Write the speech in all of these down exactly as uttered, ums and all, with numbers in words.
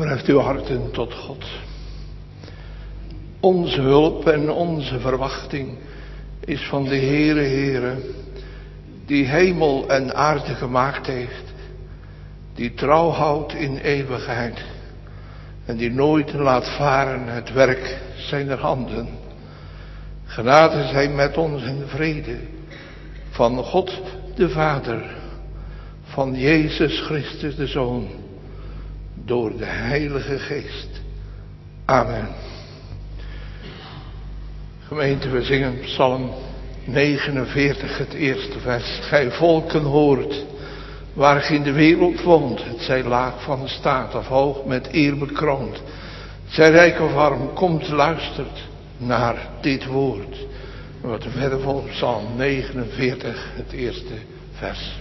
Verheft uw harten tot God. Onze hulp en onze verwachting is van de Heere, Heere, die hemel en aarde gemaakt heeft, die trouw houdt in eeuwigheid en die nooit laat varen het werk zijner handen. Genade zij met ons en vrede van God de Vader, van Jezus Christus de Zoon, door de Heilige Geest. Amen. Gemeente, we zingen Psalm negenenveertig, het eerste vers. Gij volken hoort, waar ge in de wereld woont, het zij laag van de staat of hoog met eer bekroond. Zij rijk of arm, komt, luistert naar dit woord. Wat er verder volgt, Psalm negenenveertig, het eerste vers.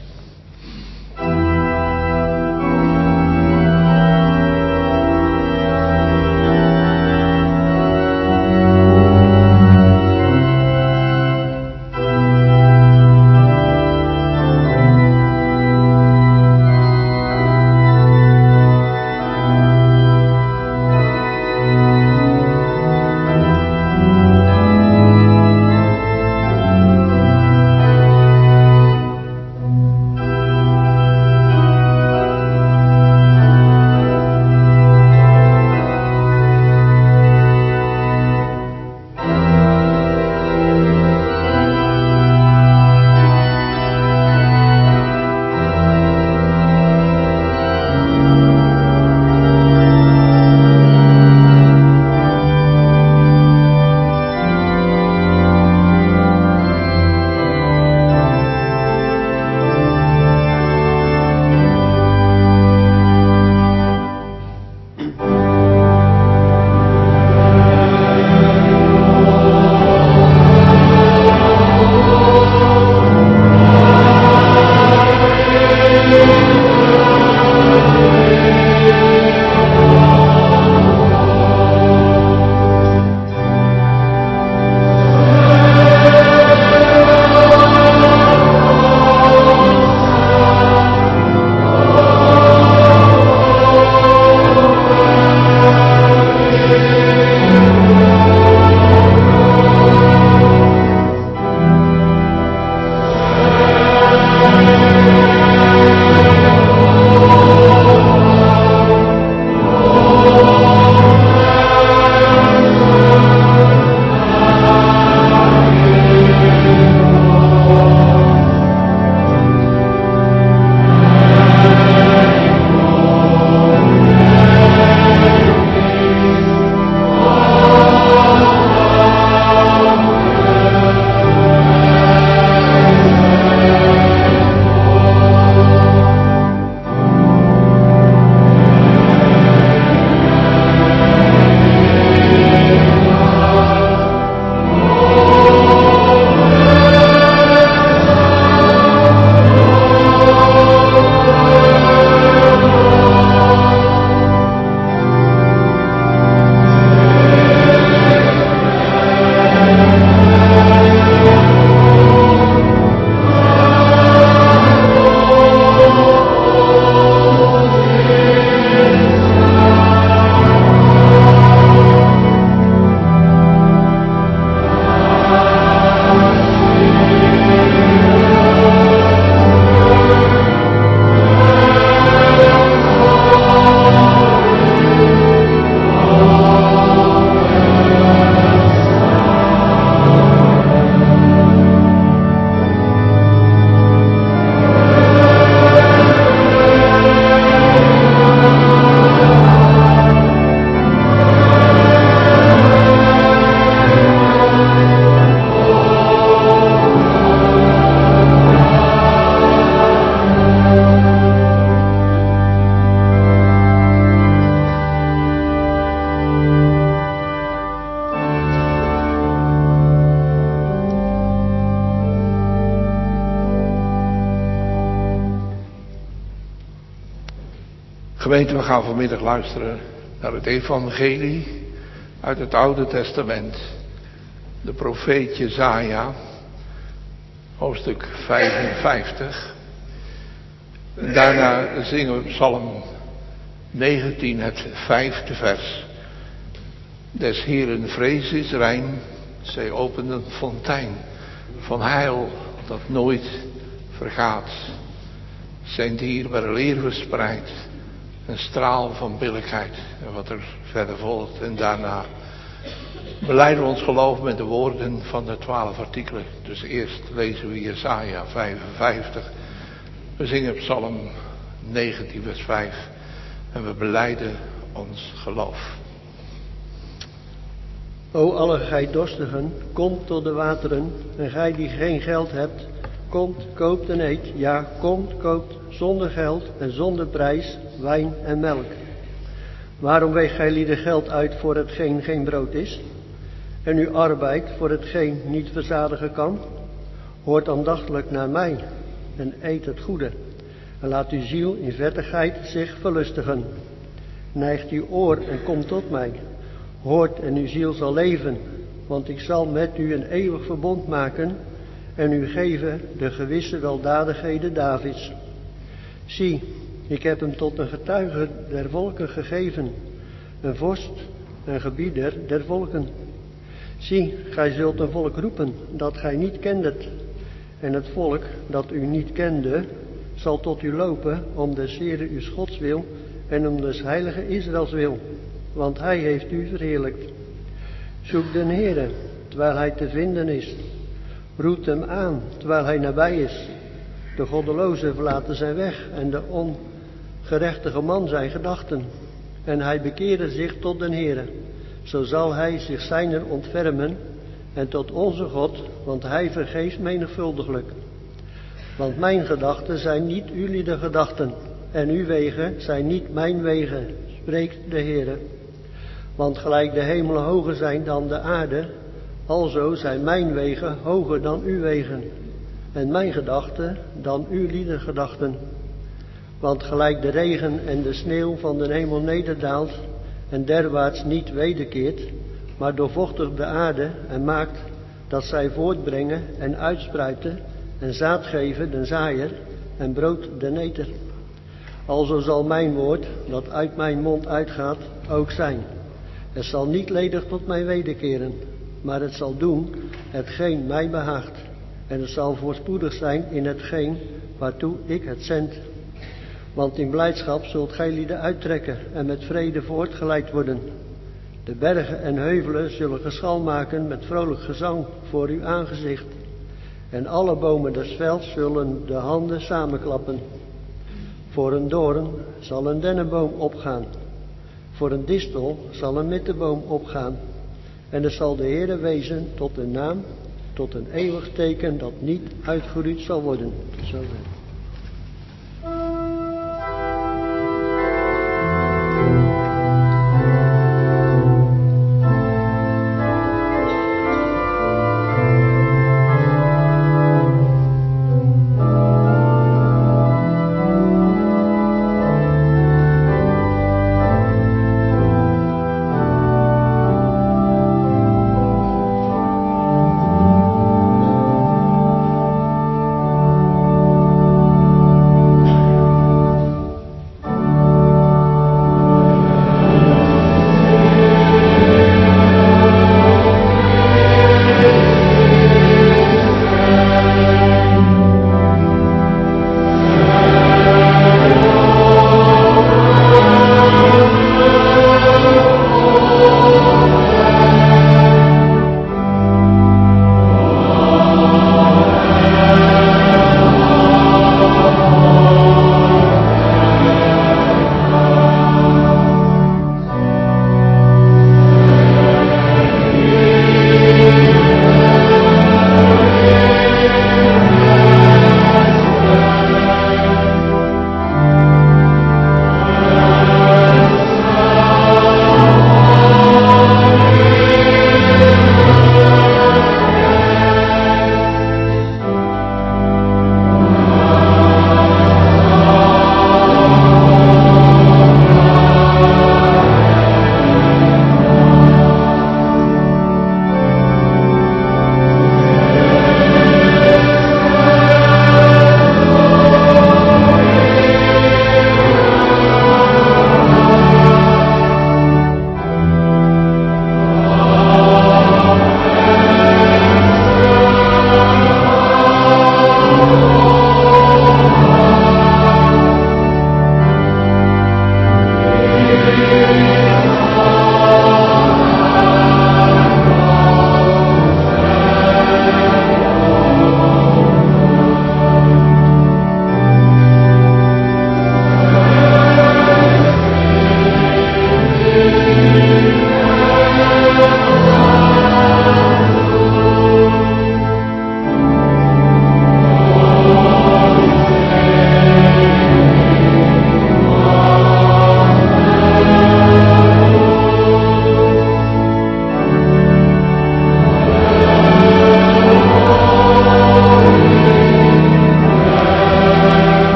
Gemeente, we gaan vanmiddag luisteren naar het evangelie uit het Oude Testament. De profeet Jesaja, hoofdstuk vijfenvijftig. En daarna zingen we Psalm negentien, het vijfde vers. Des Heeren vrees is rein, zij opent een fontein van heil dat nooit vergaat. Zijn dierbare leer verspreidt, een straal van billijkheid. En wat er verder volgt en daarna belijden we ons geloof met de woorden van de twaalf artikelen. Dus eerst lezen we Jesaja vijfenvijftig. We zingen Psalm negentien vers vijf. En we belijden ons geloof. O alle gij dorstigen, komt tot de wateren. En gij die geen geld hebt, komt, koopt en eet. Ja, komt, koopt zonder geld en zonder prijs wijn en melk. Waarom weegt gij lieden geld uit voor hetgeen geen brood is? En u arbeid voor hetgeen niet verzadigen kan? Hoort aandachtiglijk naar mij en eet het goede. En laat uw ziel in vettigheid zich verlustigen. Neigt uw oor en komt tot mij. Hoort en uw ziel zal leven, want ik zal met u een eeuwig verbond maken en u geven de gewisse weldadigheden Davids. Zie, ik heb hem tot een getuige der volken gegeven, een vorst, een gebieder der volken. Zie, gij zult een volk roepen dat gij niet kendet, en het volk dat u niet kende, zal tot u lopen om des Heere uw Gods wil en om des heilige Israëls wil, want hij heeft u verheerlijkt. Zoek den Heere, terwijl hij te vinden is. Roept hem aan, terwijl hij nabij is. De goddeloze verlaten zijn weg en de ongerechtige man zijn gedachten. En hij bekeerde zich tot den Heere. Zo zal hij zich zijner ontfermen en tot onze God, want hij vergeeft menigvuldiglijk. Want mijn gedachten zijn niet uw gedachten en uw wegen zijn niet mijn wegen, spreekt de Heere. Want gelijk de hemelen hoger zijn dan de aarde, alzo zijn mijn wegen hoger dan uw wegen, en mijn gedachten dan uw lieden gedachten. Want gelijk de regen en de sneeuw van de hemel nederdaalt, en derwaarts niet wederkeert, maar doorvochtigt de aarde en maakt dat zij voortbrengen en uitspruiten en zaad geven den zaaier en brood den eter. Alzo zal mijn woord, dat uit mijn mond uitgaat, ook zijn. Het zal niet ledig tot mij wederkeren, maar het zal doen hetgeen mij behaagt. En het zal voorspoedig zijn in hetgeen waartoe ik het zend. Want in blijdschap zult gij lieden uittrekken en met vrede voortgeleid worden. De bergen en heuvelen zullen geschal maken met vrolijk gezang voor uw aangezicht. En alle bomen des velds zullen de handen samenklappen. Voor een doorn zal een dennenboom opgaan. Voor een distel zal een mitteboom opgaan. En er zal de Heere wezen tot een naam, tot een eeuwig teken dat niet uitgeroeid zal worden. Zo ben.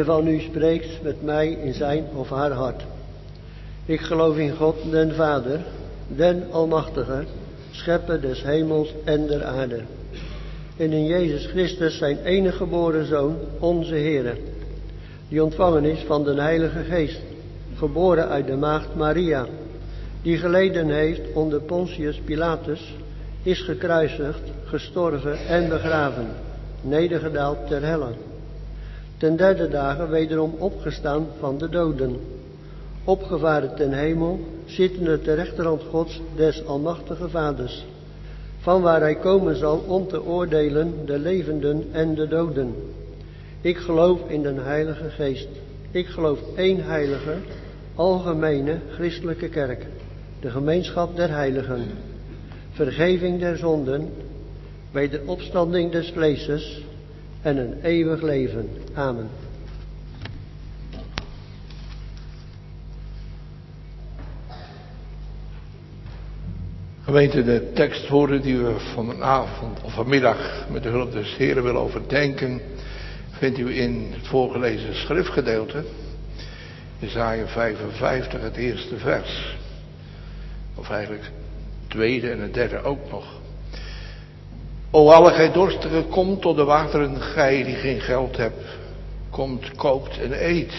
van u spreekt met mij in zijn of haar hart. Ik geloof in God, den Vader, den Almachtige, schepper des hemels en der aarde. En in Jezus Christus, zijn enige geboren Zoon, onze Heere, die ontvangen is van den Heilige Geest, geboren uit de maagd Maria, die geleden heeft onder Pontius Pilatus, is gekruisigd, gestorven en begraven, nedergedaald ter helle. Ten derde dagen wederom opgestaan van de doden, opgevaren ten hemel, zittende ter rechterhand Gods des Almachtige Vaders, van waar hij komen zal om te oordelen de levenden en de doden. Ik geloof in den Heilige Geest. Ik geloof één heilige, algemene, christelijke kerk, de gemeenschap der heiligen, vergeving der zonden, wederopstanding des vleeses en een eeuwig leven. Amen. Gemeente, de tekstwoorden die we vanavond of vanmiddag met de hulp des Heren willen overdenken, vindt u in het voorgelezen schriftgedeelte, Jesaja vijfenvijftig, het eerste vers. Of eigenlijk het tweede en het derde ook nog. O alle gij dorstigen, kom tot de wateren, gij die geen geld hebt, komt, koopt en eet.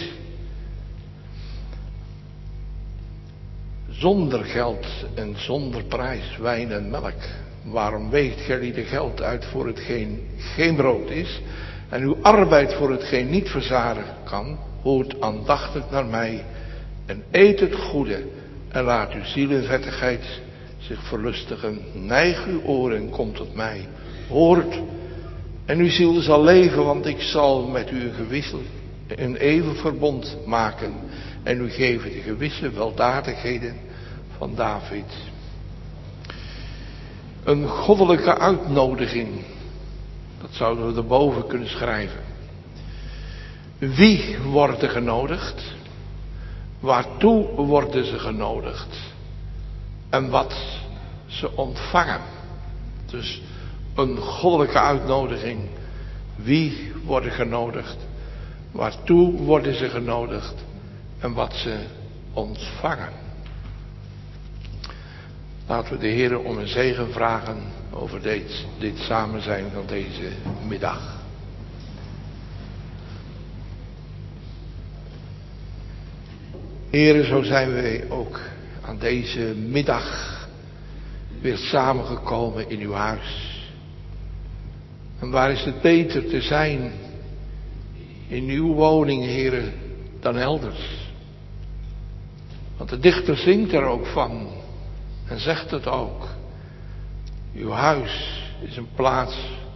Zonder geld en zonder prijs, wijn en melk. Waarom weegt gij lieden geld uit voor hetgeen geen brood is, en uw arbeid voor hetgeen niet verzadigen kan? Hoort aandachtig naar mij en eet het goede, en laat uw zielenvettigheid zich verlustigen. Neig uw oren en kom tot mij. Hoort, en uw ziel zal leven, want ik zal met u een gewissel, een eeuwig verbond maken, en u geven de gewisse weldadigheden van David. Een goddelijke uitnodiging, dat zouden we erboven kunnen schrijven. Wie worden genodigd? Waartoe worden ze genodigd? En wat ze ontvangen. Dus een goddelijke uitnodiging. Wie worden genodigd? Waartoe worden ze genodigd? En wat ze ontvangen. Laten we de Heer om een zegen vragen over dit, dit samen zijn van deze middag. Heere, zo zijn wij ook aan deze middag weer samengekomen in uw huis. En waar is het beter te zijn in uw woning, Heere, dan elders? Want de dichter zingt er ook van en zegt het ook. Uw huis is een plaats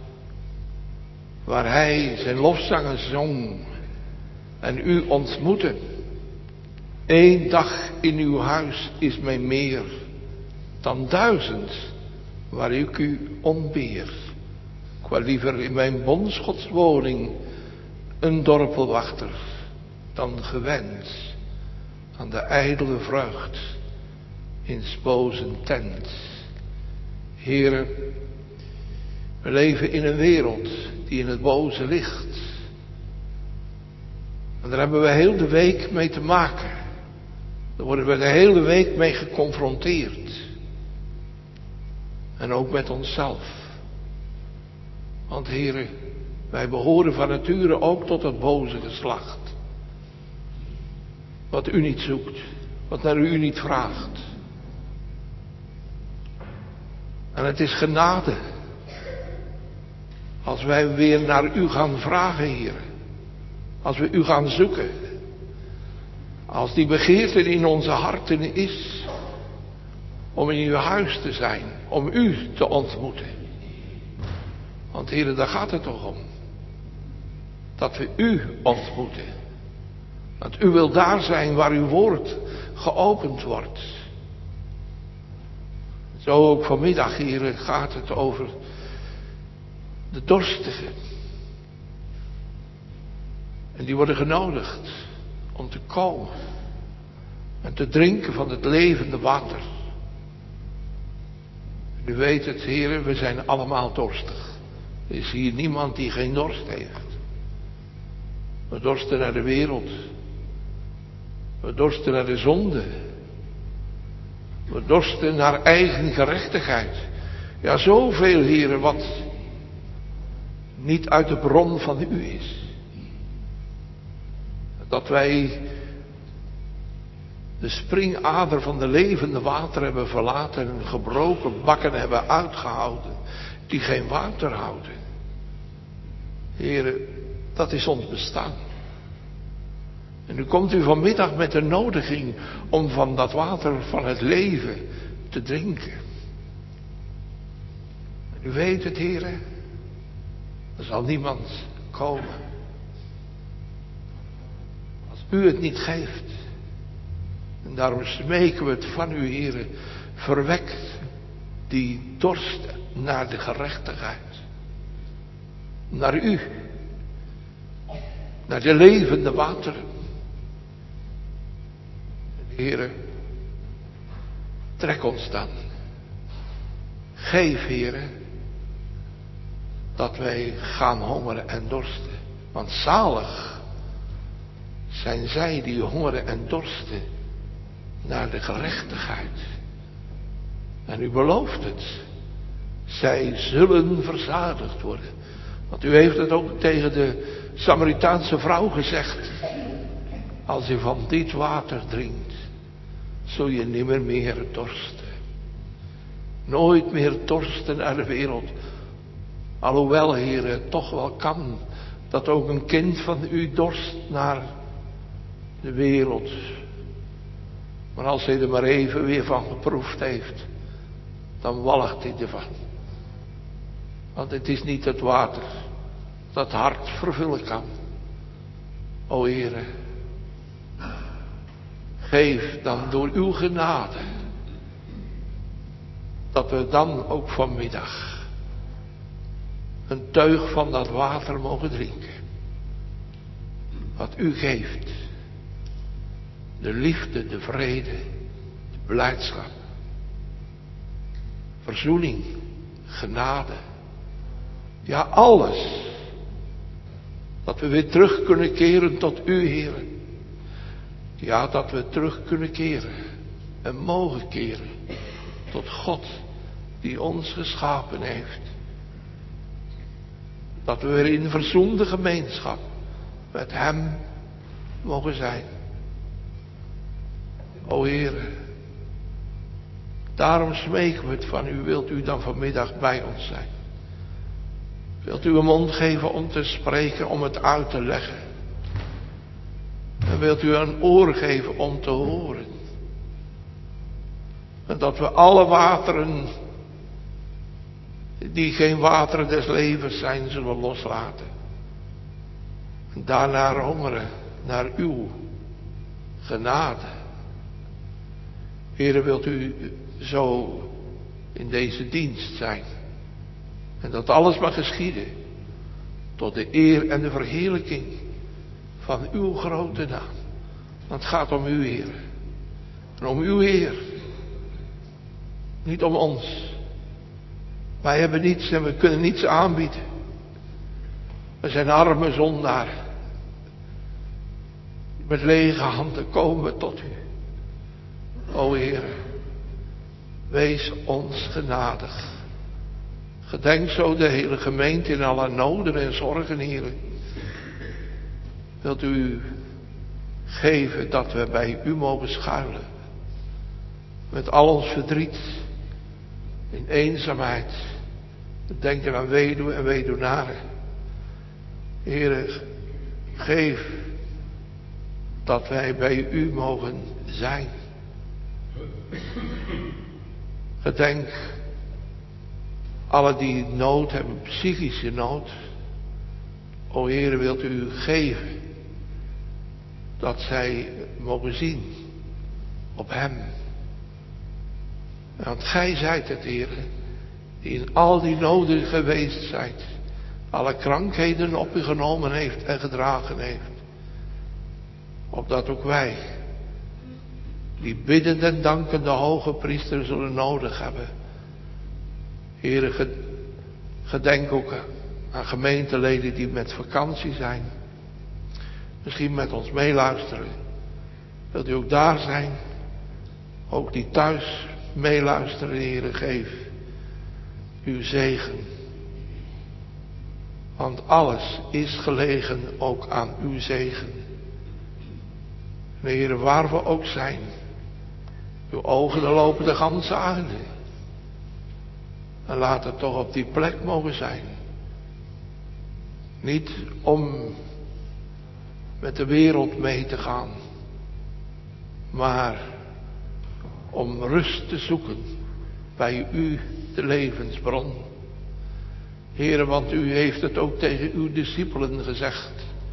waar hij zijn lofzangen zong en u ontmoette. Eén dag in uw huis is mij meer dan duizend waar ik u ontbeer. Ik wou liever in mijn bondsgodswoning een dorpelwachter dan gewend aan de ijdele vreugd in 's bozen tent. Heere, we leven in een wereld die in het boze ligt. En daar hebben we heel de week mee te maken. Daar worden we de hele week mee geconfronteerd. En ook met onszelf. Want Heere, wij behoren van nature ook tot het boze geslacht. Wat u niet zoekt, wat naar u niet vraagt. En het is genade als wij weer naar u gaan vragen, Heer. Als we u gaan zoeken. Als die begeerte in onze harten is om in uw huis te zijn, om u te ontmoeten. Want Heer, daar gaat het toch om. Dat we u ontmoeten. Want u wil daar zijn waar uw woord geopend wordt. Zo ook vanmiddag, Heer, gaat het over de dorstigen. En die worden genodigd om te komen en te drinken van het levende water. U weet het, Heer, we zijn allemaal dorstig. Er is hier niemand die geen dorst heeft. We dorsten naar de wereld. We dorsten naar de zonde. We dorsten naar eigen gerechtigheid. Ja, zoveel, Heere, wat niet uit de bron van u is. Dat wij de springader van de levende water hebben verlaten en gebroken bakken hebben uitgehouden die geen water houden. Heere, dat is ons bestaan. En nu komt u vanmiddag met de nodiging om van dat water van het leven te drinken. En u weet het, Heere, er zal niemand komen als u het niet geeft. En daarom smeken we het van u, Heere, verwekt die dorst naar de gerechtigheid. Naar u. Naar de levende wateren. En Heere, trek ons dan. Geef, Heere, dat wij gaan hongeren en dorsten. Want zalig zijn zij die hongeren en dorsten naar de gerechtigheid. En u belooft het. Zij zullen verzadigd worden. Want u heeft het ook tegen de Samaritaanse vrouw gezegd. Als je van dit water drinkt, zul je nimmer meer dorsten. Nooit meer dorsten naar de wereld. Alhoewel, Heer, het toch wel kan dat ook een kind van u dorst naar de wereld. Maar als hij er maar even weer van geproefd heeft, dan walgt hij ervan. Want het is niet het water dat hart vervullen kan. O Heere, geef dan door uw genade dat we dan ook vanmiddag een teug van dat water mogen drinken. Wat u geeft. De liefde, de vrede, de blijdschap. Verzoening, genade. Ja, alles. Dat we weer terug kunnen keren tot u, Heer. Ja, dat we terug kunnen keren. En mogen keren. Tot God die ons geschapen heeft. Dat we weer in verzoende gemeenschap met hem mogen zijn. O Heer, daarom smeken we het van u. Wilt u dan vanmiddag bij ons zijn? Wilt u een mond geven om te spreken, om het uit te leggen? En wilt u een oor geven om te horen? En dat we alle wateren, die geen wateren des levens zijn, zullen loslaten. En daarna hongeren naar uw genade. Heere, wilt u zo in deze dienst zijn. En dat alles mag geschieden tot de eer en de verheerlijking van uw grote naam. Want het gaat om uw Heer. En om uw Heer. Niet om ons. Wij hebben niets en we kunnen niets aanbieden. We zijn arme zondaar. Met lege handen komen we tot u. O Heer, wees ons genadig. Gedenk zo de hele gemeente in alle noden en zorgen, Heer. Wilt u geven dat we bij u mogen schuilen. Met al ons verdriet. In eenzaamheid. Denken aan weduwe en weduwnaren. Heer, geef dat wij bij u mogen zijn. Gedenk alle die nood hebben, psychische nood. O Heer, wilt u geven dat zij mogen zien op hem. Want gij zijt het, Heer, die in al die noden geweest zijt. Alle krankheden op u genomen heeft en gedragen heeft. Opdat ook wij, die biddend en dankende hoge priester zullen nodig hebben. Heere, gedenk ook aan gemeenteleden die met vakantie zijn. misschien met ons meeluisteren. Wilt u ook daar zijn? Ook die thuis meeluisteren, Heere, geef uw zegen. Want alles is gelegen ook aan uw zegen. En Heere, waar we ook zijn, uw ogen lopen de ganse aarde. En laat het toch op die plek mogen zijn. Niet om met de wereld mee te gaan, maar om rust te zoeken bij u, de levensbron. Heere, want u heeft het ook tegen uw discipelen gezegd.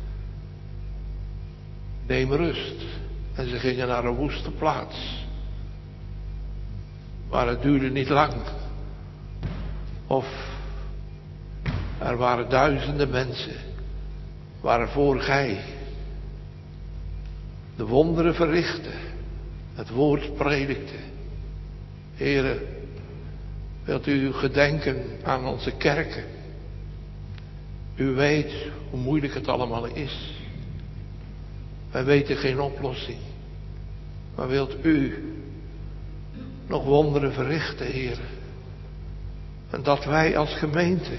Neem rust. En ze gingen naar een woeste plaats. Maar het duurde niet lang. Of er waren duizenden mensen waarvoor gij de wonderen verrichtte, het woord predikte. Heere, wilt u gedenken aan onze kerken. U weet hoe moeilijk het allemaal is. Wij weten geen oplossing. Maar wilt u nog wonderen verrichten, Heere. En dat wij als gemeente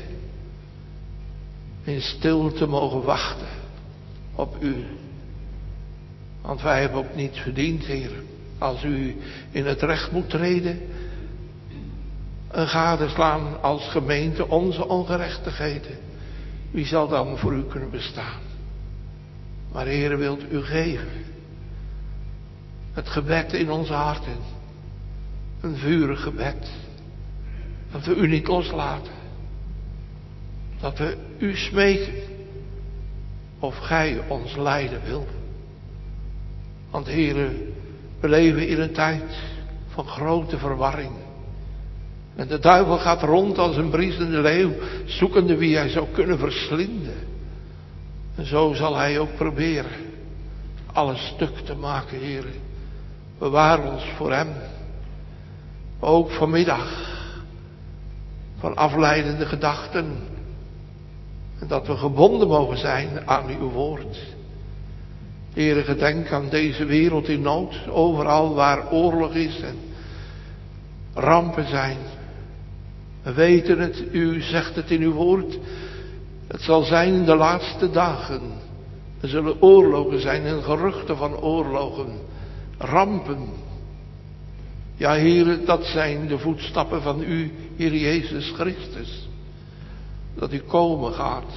in stilte mogen wachten op u. Want wij hebben ook niet verdiend, Heere. Als u in het recht moet treden en gadeslaan als gemeente onze ongerechtigheden. Wie zal dan voor u kunnen bestaan? Maar Heere, wilt u geven het gebed in onze harten. Een vurig gebed. Dat we u niet loslaten. Dat we u smeken. Of gij ons leiden wil. Want Heere, we leven in een tijd van grote verwarring. En de duivel gaat rond als een briesende leeuw, zoekende wie hij zou kunnen verslinden. En zo zal hij ook proberen alles stuk te maken, Heere. Bewaar ons voor hem. Ook vanmiddag van afleidende gedachten. En dat we gebonden mogen zijn aan uw woord. Heere, gedenk aan deze wereld in nood. Overal waar oorlog is en rampen zijn. We weten het, u zegt het in uw woord. Het zal zijn in de laatste dagen. Er zullen oorlogen zijn en geruchten van oorlogen. Rampen. Ja, Heere, dat zijn de voetstappen van u, Heer Jezus Christus. Dat u komen gaat.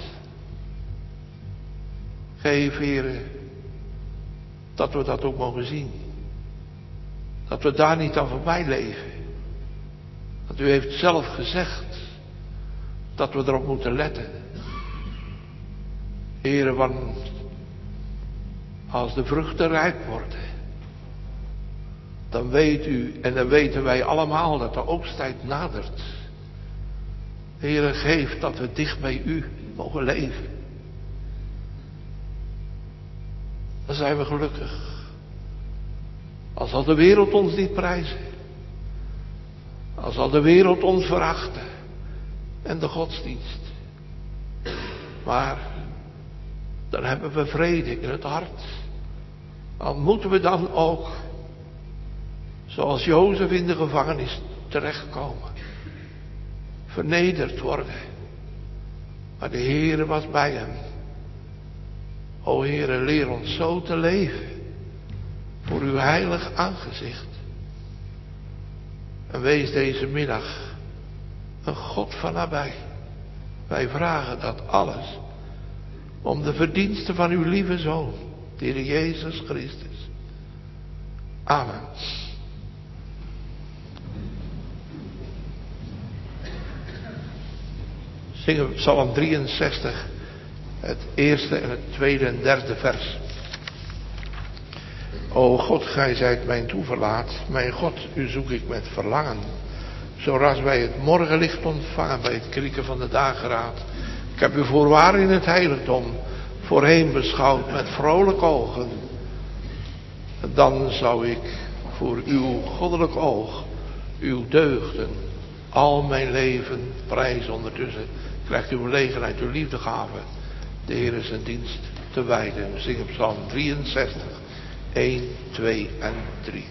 Geef, Heere, dat we dat ook mogen zien. Dat we daar niet aan voorbij leven. Want u heeft zelf gezegd dat we erop moeten letten. Heere, want als de vruchten rijp worden, dan weet u en dan weten wij allemaal dat de oogsttijd nadert. Heere, geef dat we dicht bij u mogen leven. Dan zijn we gelukkig. Al zal de wereld ons niet prijzen. Al zal de wereld ons verachten. En de godsdienst. Maar dan hebben we vrede in het hart. Al moeten we dan ook, zoals Jozef in de gevangenis, terechtkomen. Vernederd worden. Maar de Heere was bij hem. O Heere, leer ons zo te leven. Voor uw heilig aangezicht. En wees deze middag een God van nabij. Wij vragen dat alles om de verdiensten van uw lieve Zoon, de Heer Jezus Christus. Amen. Zingen we Psalm drieënzestig, het eerste en het tweede en derde vers. O God, gij zijt mijn toeverlaat, mijn God, u zoek ik met verlangen. Zoras wij het morgenlicht ontvangen bij het krieken van de dageraad. Ik heb u voorwaar in het heiligdom voorheen beschouwd met vrolijke ogen. Dan zou ik voor uw goddelijk oog, uw deugden, al mijn leven prijzen. Ondertussen krijgt u gelegenheid uw liefdegave, de Heer is een dienst te wijden. We zingen Psalm drieënzestig, één, twee en drie.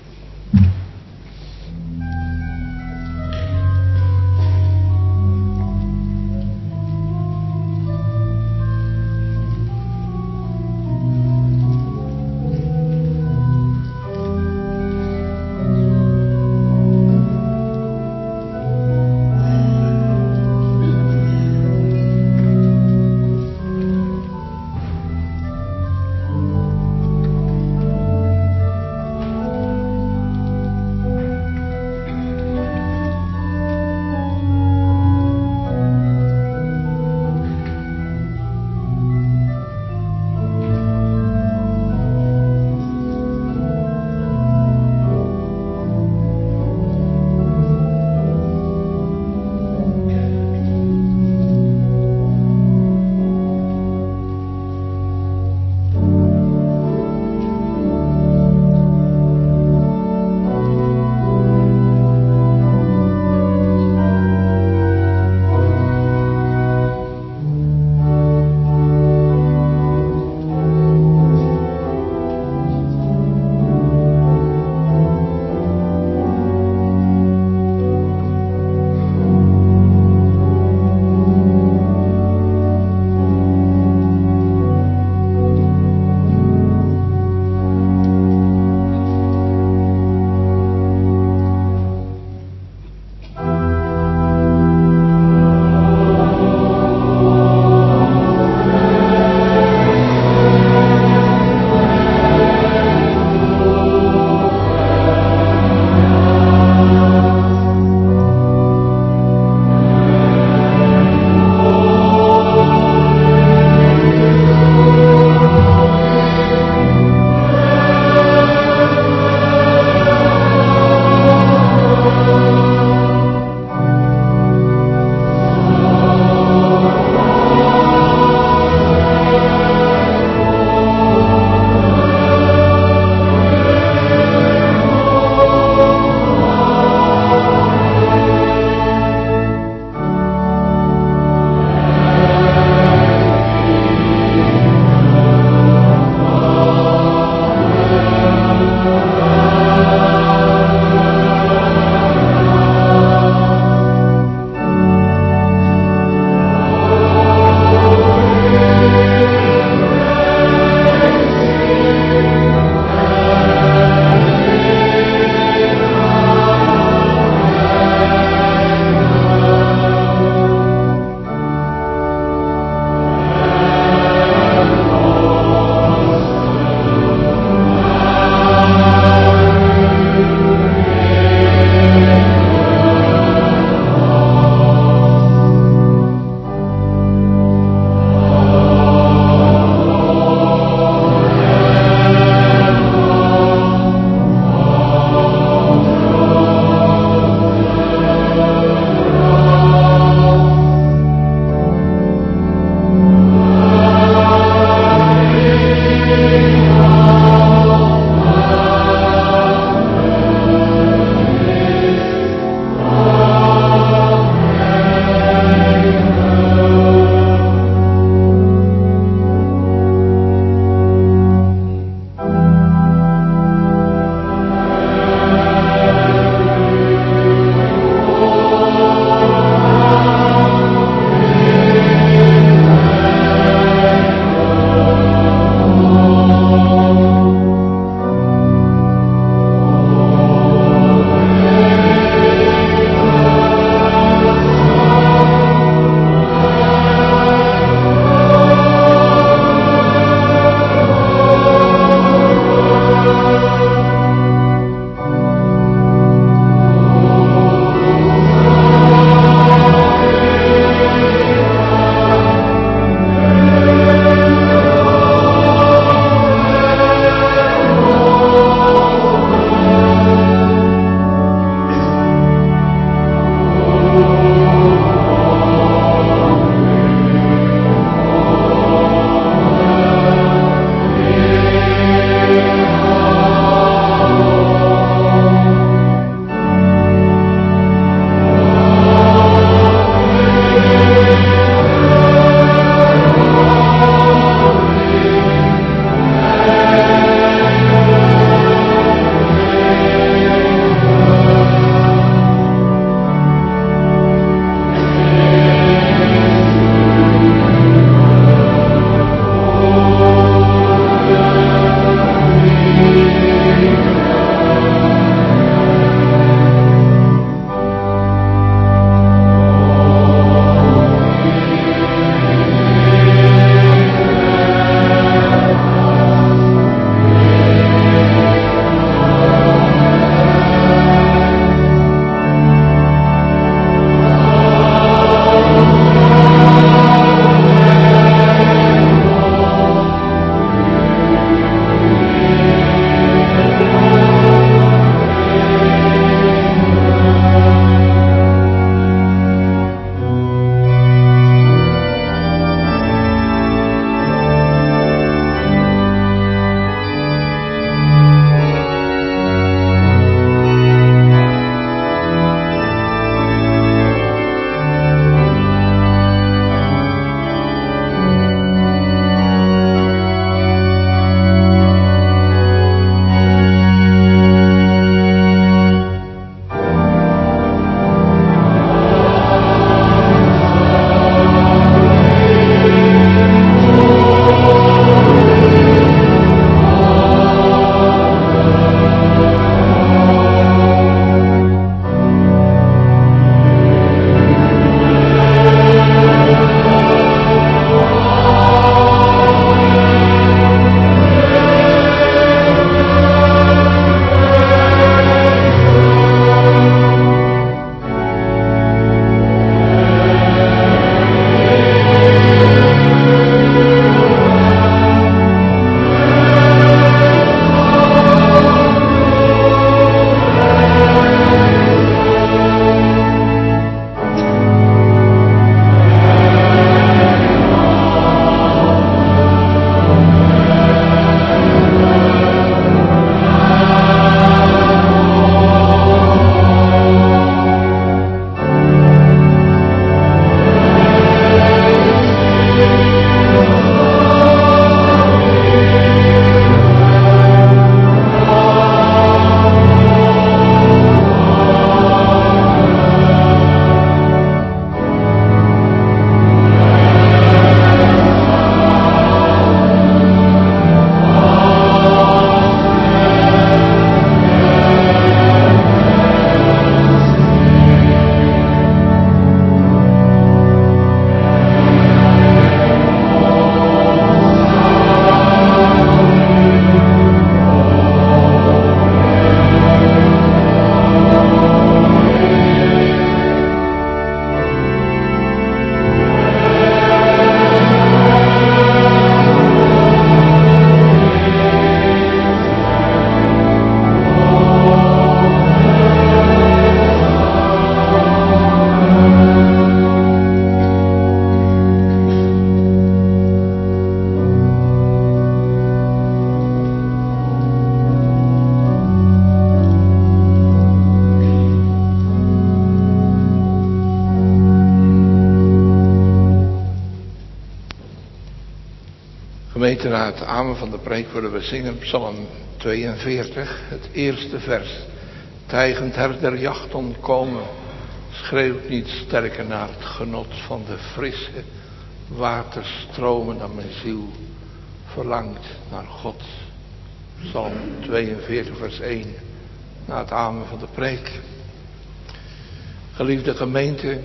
Gemeente, na het amen van de preek willen we zingen Psalm tweeënveertig, het eerste vers. Tijgend her der jacht ontkomen, schreeuwt niet sterker naar het genot van de frisse waterstromen dan mijn ziel verlangt naar God. Psalm tweeënveertig vers één, na het amen van de preek. Geliefde gemeente,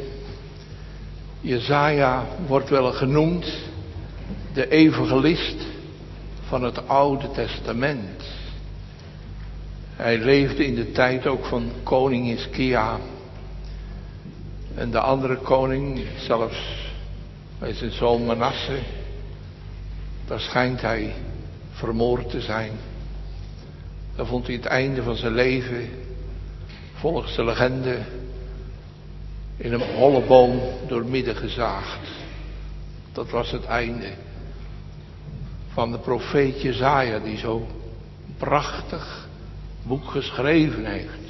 Jesaja wordt wel genoemd de evangelist van het Oude Testament. Hij leefde in de tijd ook van koning Hiskia. En de andere koning, zelfs bij zijn zoon Manasse, daar schijnt hij vermoord te zijn. Daar vond hij het einde van zijn leven, volgens de legende, in een holle boom doormidden gezaagd. Dat was het einde van de profeet Jesaja, die zo prachtig boek geschreven heeft.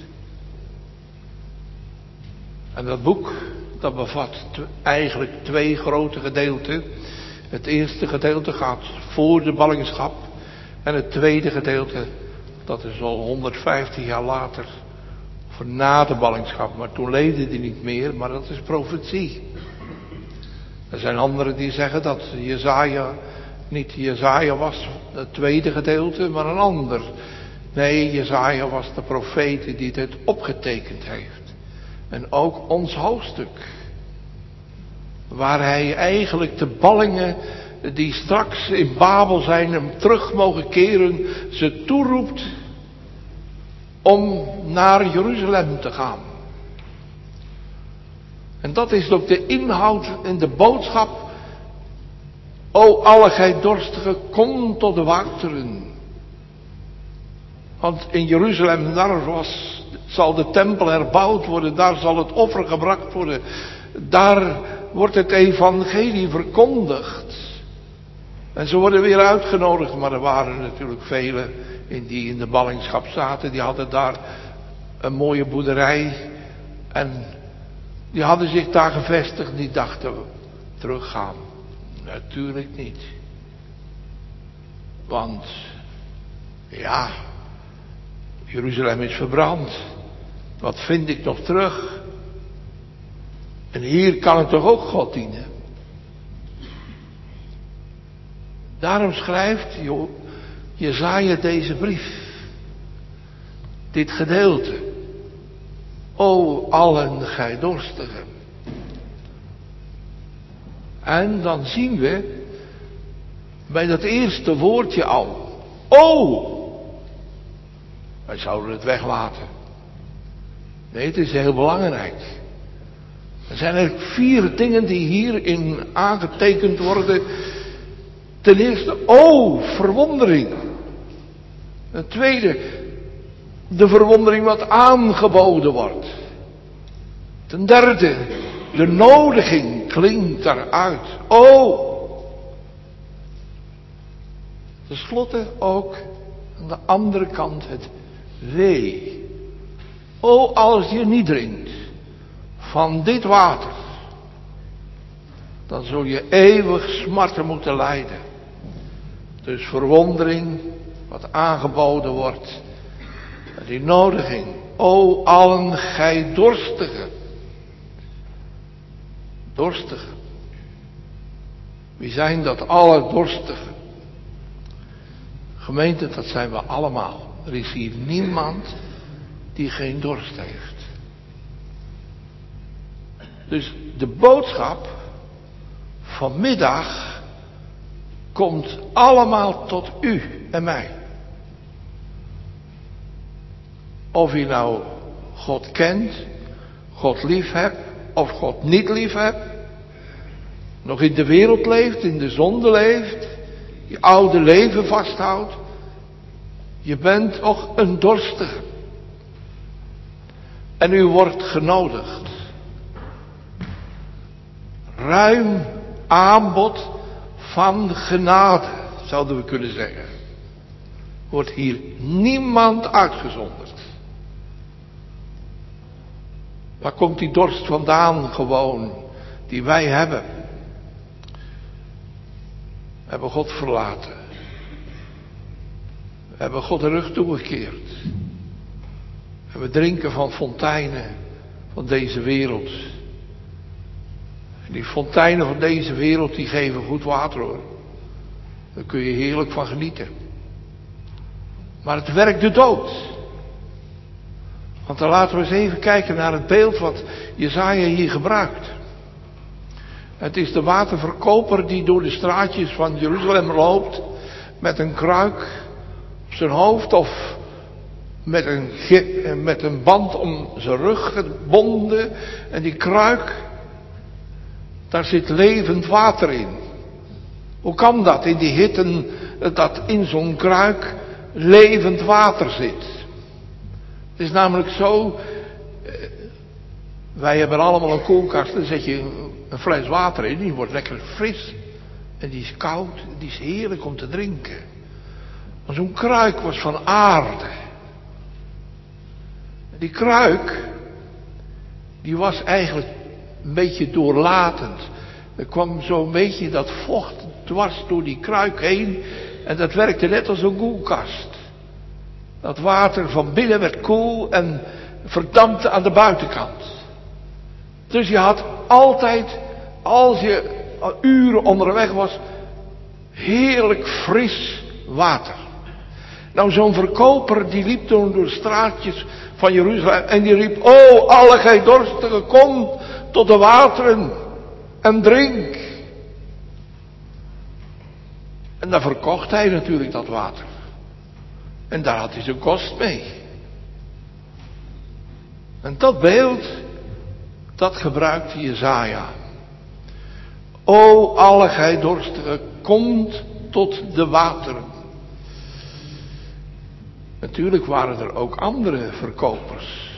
En dat boek, dat bevat eigenlijk twee grote gedeelten. Het eerste gedeelte gaat voor de ballingschap. En het tweede gedeelte, dat is al honderdvijftig jaar later, voor na de ballingschap. Maar toen leefde hij niet meer, maar dat is profetie. Er zijn anderen die zeggen dat Jesaja niet Jesaja was, het tweede gedeelte, maar een ander. Nee, Jesaja was de profeet die dit opgetekend heeft. En ook ons hoofdstuk. Waar hij eigenlijk de ballingen die straks in Babel zijn hem terug mogen keren, ze toeroept om naar Jeruzalem te gaan. En dat is ook de inhoud en de boodschap. O alle gij dorstigen, kom tot de wateren. Want in Jeruzalem, daar was, zal de tempel herbouwd worden, daar zal het offer gebracht worden. Daar wordt het evangelie verkondigd. En ze worden weer uitgenodigd, maar er waren natuurlijk velen in die in de ballingschap zaten. Die hadden daar een mooie boerderij en die hadden zich daar gevestigd. Die dachten, teruggaan. Natuurlijk niet. Want, ja, Jeruzalem is verbrand. Wat vind ik nog terug? En hier kan ik toch ook God dienen? Daarom schrijft Jesaja deze brief. Dit gedeelte. O allen gij dorstigen. En dan zien we bij dat eerste woordje al. O! Wij zouden het weglaten. Nee, het is heel belangrijk. Er zijn eigenlijk vier dingen die hierin aangetekend worden. Ten eerste, o, verwondering. Ten tweede, de verwondering wat aangeboden wordt. Ten derde, de nodiging klinkt daaruit. O! Ten slotte ook aan de andere kant het wee. O, als je niet drinkt van dit water, dan zul je eeuwig smarten moeten lijden. Dus verwondering wat aangeboden wordt. En die nodiging. O allen gij dorstigen. Dorstigen. Wie zijn dat alle dorstigen? Gemeente, dat zijn we allemaal. Er is hier niemand die geen dorst heeft. Dus de boodschap vanmiddag komt allemaal tot u en mij. Of je nou God kent, God lief hebt, of God niet lief hebt, nog in de wereld leeft, in de zonde leeft, je oude leven vasthoudt, je bent toch een dorstige. En u wordt genodigd. Ruim aanbod van genade, zouden we kunnen zeggen. Wordt hier niemand uitgezonderd. Waar komt die dorst vandaan gewoon, die wij hebben? We hebben God verlaten. We hebben God de rug toegekeerd. En we drinken van fonteinen van deze wereld. En die fonteinen van deze wereld die geven goed water hoor. Daar kun je heerlijk van genieten. Maar het werkt de dood. Want dan laten we eens even kijken naar het beeld wat Jesaja hier gebruikt. Het is de waterverkoper die door de straatjes van Jeruzalem loopt met een kruik op zijn hoofd of met een, met een band om zijn rug gebonden. En die kruik, daar zit levend water in. Hoe kan dat in die hitte dat in zo'n kruik levend water zit? Het is namelijk zo, wij hebben allemaal een koelkast, dan zet je een fles water in, die wordt lekker fris. En die is koud, die is heerlijk om te drinken. Maar zo'n kruik was van aarde. Die kruik, die was eigenlijk een beetje doorlatend. Er kwam zo'n beetje dat vocht dwars door die kruik heen. En dat werkte net als een koelkast. Dat water van binnen werd koel en verdampte aan de buitenkant. Dus je had altijd, als je uren onderweg was, heerlijk fris water. Nou, zo'n verkoper die liep toen door de straatjes van Jeruzalem en die riep: O, alle gij dorstigen, kom tot de wateren en drink. En dan verkocht hij natuurlijk dat water. En daar had hij zijn kost mee. En dat beeld, dat gebruikte Jesaja. O, alle gij dorstigen, komt tot de wateren. Natuurlijk waren er ook andere verkopers.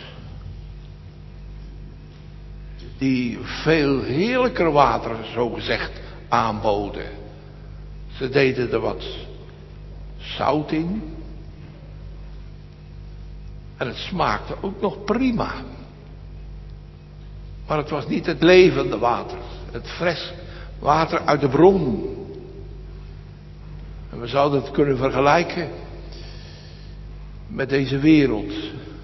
Die veel heerlijker water, zo gezegd, aanboden. Ze deden er wat zout in. En het smaakte ook nog prima. Maar het was niet het levende water. Het fris water uit de bron. En we zouden het kunnen vergelijken met deze wereld.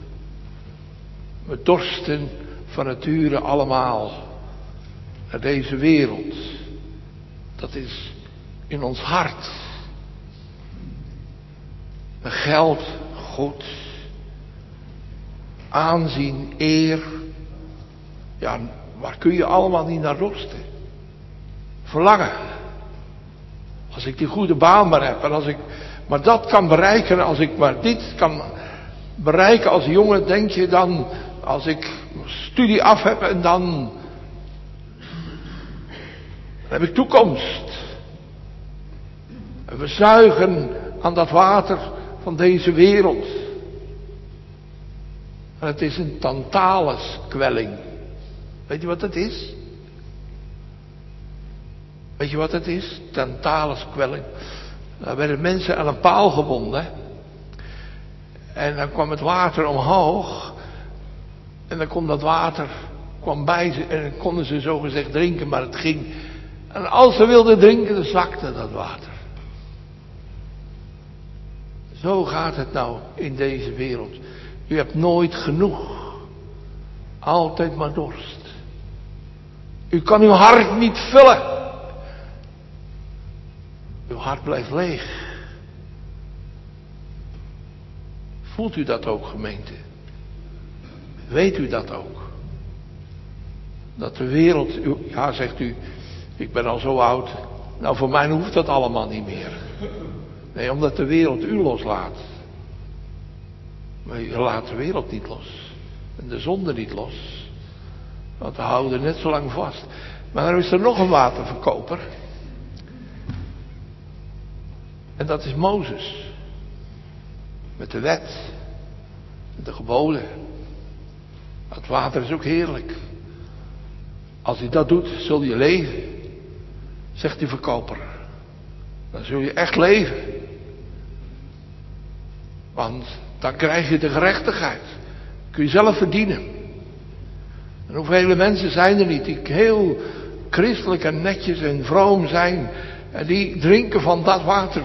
We dorsten van nature allemaal naar deze wereld. Dat is in ons hart. Geld, goed, aanzien, eer. Ja, waar kun je allemaal niet naar dorsten? Verlangen. Als ik die goede baan maar heb en als ik maar dat kan bereiken, als ik maar dit kan bereiken als jongen, denk je dan, als ik studie af heb en dan, dan heb ik toekomst. En we zuigen aan dat water van deze wereld. En het is een Tantalus-kwelling. Weet je wat het is? Weet je wat het is? Tantalus-kwelling. Daar werden mensen aan een paal gebonden. En dan kwam het water omhoog. En dan kwam dat water kwam bij ze. En dan konden ze zo gezegd drinken. Maar het ging. En als ze wilden drinken, dan zakte dat water. Zo gaat het nou in deze wereld. U hebt nooit genoeg. Altijd maar dorst. U kan uw hart niet vullen. Uw hart blijft leeg. Voelt u dat ook, gemeente? Weet u dat ook? Dat de wereld, ja zegt u, ik ben al zo oud. Nou, voor mij hoeft dat allemaal niet meer. Nee, omdat de wereld u loslaat. Maar u laat de wereld niet los. En de zonde niet los. Want we houden net zo lang vast. Maar er is er nog een waterverkoper. En dat is Mozes. Met de wet. Met de geboden. Het water is ook heerlijk. Als je dat doet, zul je leven. Zegt die verkoper. Dan zul je echt leven. Want dan krijg je de gerechtigheid. Kun je zelf verdienen. En hoeveel mensen zijn er niet die heel christelijk en netjes en vroom zijn. En die drinken van dat water.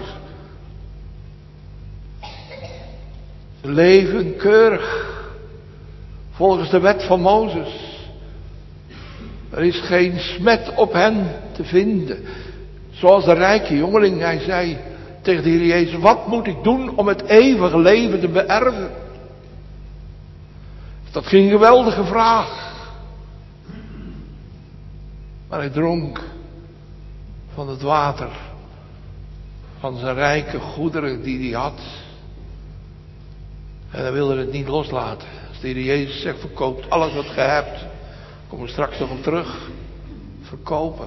Ze leven keurig. Volgens de wet van Mozes. Er is geen smet op hen te vinden. Zoals de rijke jongeling, hij zei tegen de Heer Jezus, wat moet ik doen om het eeuwige leven te beërven? Dat ging een geweldige vraag. Maar hij dronk van het water, van zijn rijke goederen die hij had. En hij wilde het niet loslaten. Als de Heer Jezus zegt, verkoopt alles wat je hebt. Komen we straks nog op terug. Verkopen.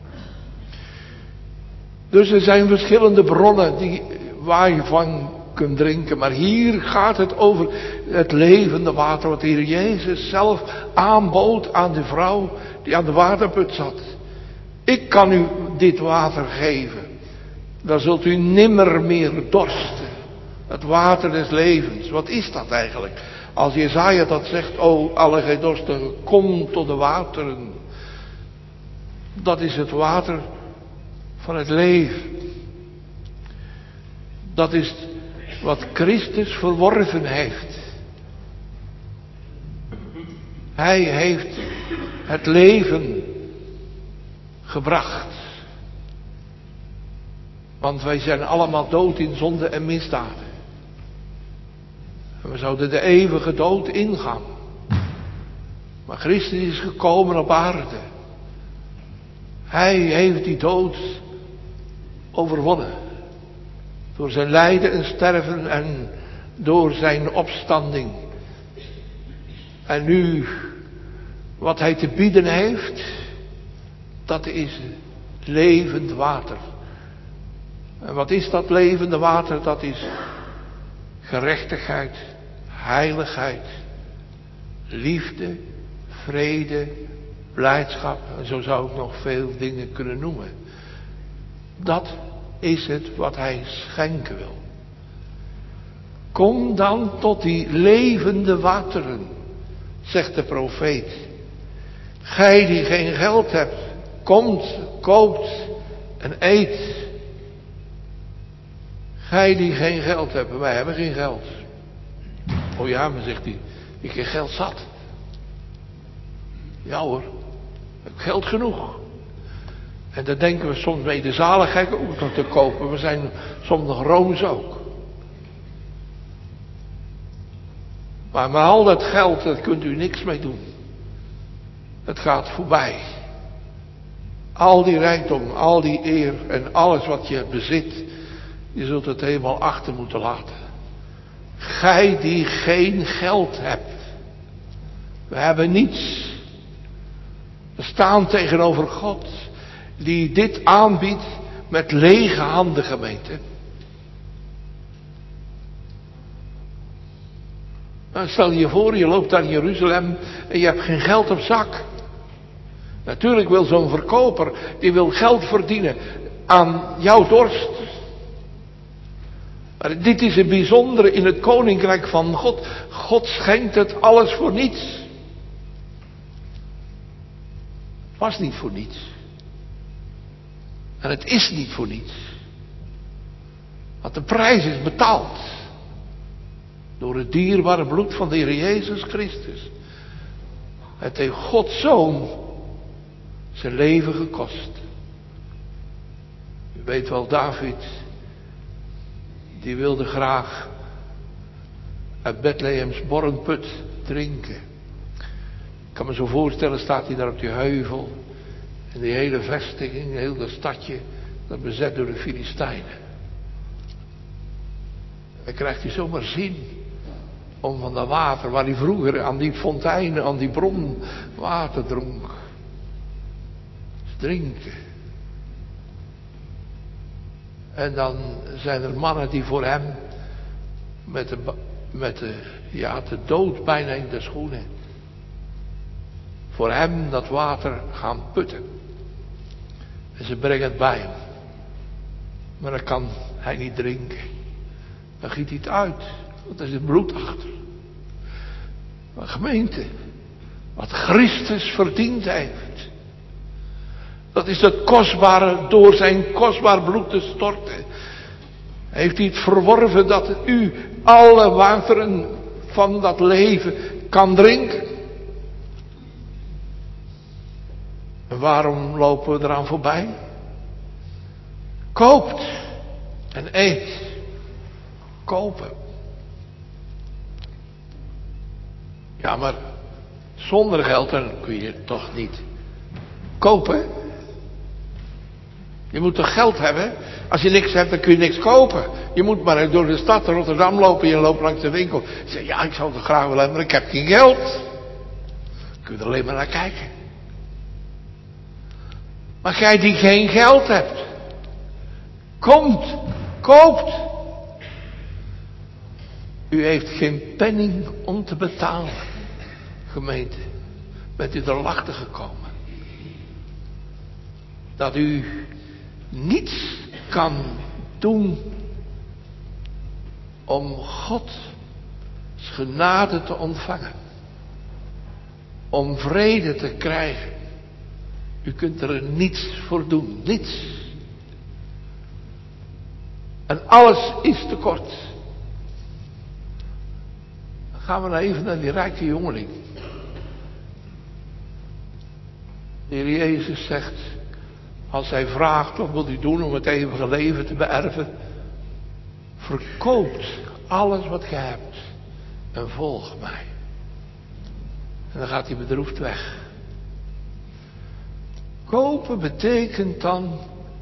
Dus er zijn verschillende bronnen die, waar je van kunt drinken. Maar hier gaat het over het levende water. Wat de Heer Jezus zelf aanbood aan de vrouw die aan de waterput zat. Ik kan u dit water geven. Dan zult u nimmer meer dorsten. Het water des levens. Wat is dat eigenlijk? Als Jesaja dat zegt, o alle gij dorstigen, kom tot de wateren. Dat is het water van het leven. Dat is wat Christus verworven heeft. Hij heeft het leven gebracht. Want wij zijn allemaal dood in zonde en misdaden. En we zouden de eeuwige dood ingaan. Maar Christus is gekomen op aarde. Hij heeft die dood overwonnen. Door zijn lijden en sterven en door zijn opstanding. En nu, wat hij te bieden heeft, dat is levend water. En wat is dat levende water? Dat is gerechtigheid, heiligheid, liefde, vrede, blijdschap. En zo zou ik nog veel dingen kunnen noemen. Dat is het wat hij schenken wil. Kom dan tot die levende wateren, zegt de profeet. Gij die geen geld hebt, komt, koopt en eet. Gij die geen geld hebt, wij hebben geen geld. Oh ja, maar zegt hij, ik heb geld zat. Ja hoor, ik heb geld genoeg. En daar denken we soms mee de zaligheid ook nog te kopen. We zijn soms nog rooms ook. Maar met al dat geld, daar kunt u niks mee doen. Het gaat voorbij. Al die rijkdom, al die eer en alles wat je bezit, je zult het helemaal achter moeten laten. Gij die geen geld hebt. We hebben niets. We staan tegenover God, die dit aanbiedt met lege handen, gemeente. Nou, stel je voor, je loopt naar Jeruzalem en je hebt geen geld op zak. Natuurlijk wil zo'n verkoper, die wil geld verdienen aan jouw dorst. Maar dit is het bijzondere in het koninkrijk van God. God schenkt het alles voor niets. Het was niet voor niets. En het is niet voor niets. Want de prijs is betaald. Door het dierbare bloed van de Heer Jezus Christus. Het heeft Gods Zoon zijn leven gekost. U weet wel, David, die wilde graag uit Bethlehems borrenput drinken. Ik kan me zo voorstellen, staat hij daar op die heuvel. En die hele vestiging, heel dat stadje, dat bezet door de Filistijnen. Dan krijgt hij zomaar zin om van dat water, waar hij vroeger aan die fonteinen, aan die bron water dronk. Dus drinken. En dan zijn er mannen die voor hem met de, met de, ja, de dood bijna in de schoenen, voor hem dat water gaan putten. En ze brengen het bij hem. Maar dan kan hij niet drinken. Dan giet hij het uit. Want er zit bloed achter. Maar gemeente, wat Christus verdiend heeft, Dat is het kostbare, door zijn kostbaar bloed te storten. Heeft hij het verworven dat u alle wateren van dat leven kan drinken. En waarom lopen we eraan voorbij? Koopt en eet. Kopen. Ja, maar zonder geld dan kun je het toch niet kopen. Je moet toch geld hebben? Als je niks hebt, dan kun je niks kopen. Je moet maar door de stad Rotterdam lopen. Je loopt langs de winkel. Je zegt, ja, ik zou het graag willen hebben, maar ik heb geen geld. Kun je er alleen maar naar kijken. Maar jij die geen geld hebt, komt, koopt. U heeft geen penning om te betalen, gemeente. Bent u er achter gekomen? Dat u niets kan doen om Gods genade te ontvangen. Om vrede te krijgen. U kunt er niets voor doen. Niets. En alles is tekort. Dan gaan we nou even naar die rijke jongeling. De Heer Jezus zegt, als hij vraagt wat wil u doen om het eeuwige leven te beërven, verkoopt alles wat je hebt en volg mij. En dan gaat hij bedroefd weg. Kopen betekent dan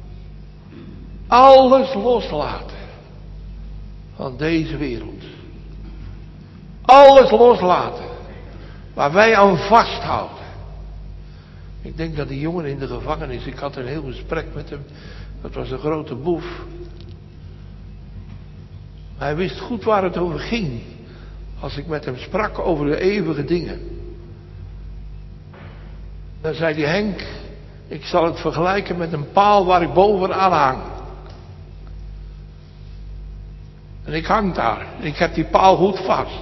alles loslaten van deze wereld. Alles loslaten waar wij aan vasthouden. Ik denk dat die jongen in de gevangenis, ik had een heel gesprek met hem. Dat was een grote boef. Hij wist goed waar het over ging. Als ik met hem sprak over de eeuwige dingen. Dan zei hij, Henk, ik zal het vergelijken met een paal waar ik bovenaan hang. En ik hang daar. En ik heb die paal goed vast.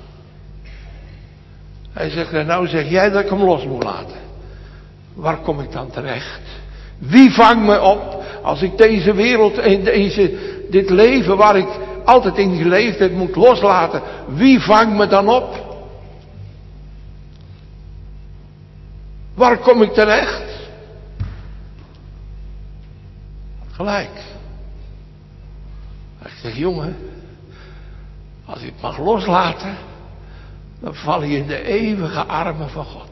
Hij zegt, en nou zeg jij dat ik hem los moet laten. Waar kom ik dan terecht? Wie vangt me op als ik deze wereld en deze, dit leven waar ik altijd in geleefd heb moet loslaten? Wie vangt me dan op? Waar kom ik terecht? Gelijk. Ik zeg, jongen, als je het mag loslaten, dan val je in de eeuwige armen van God.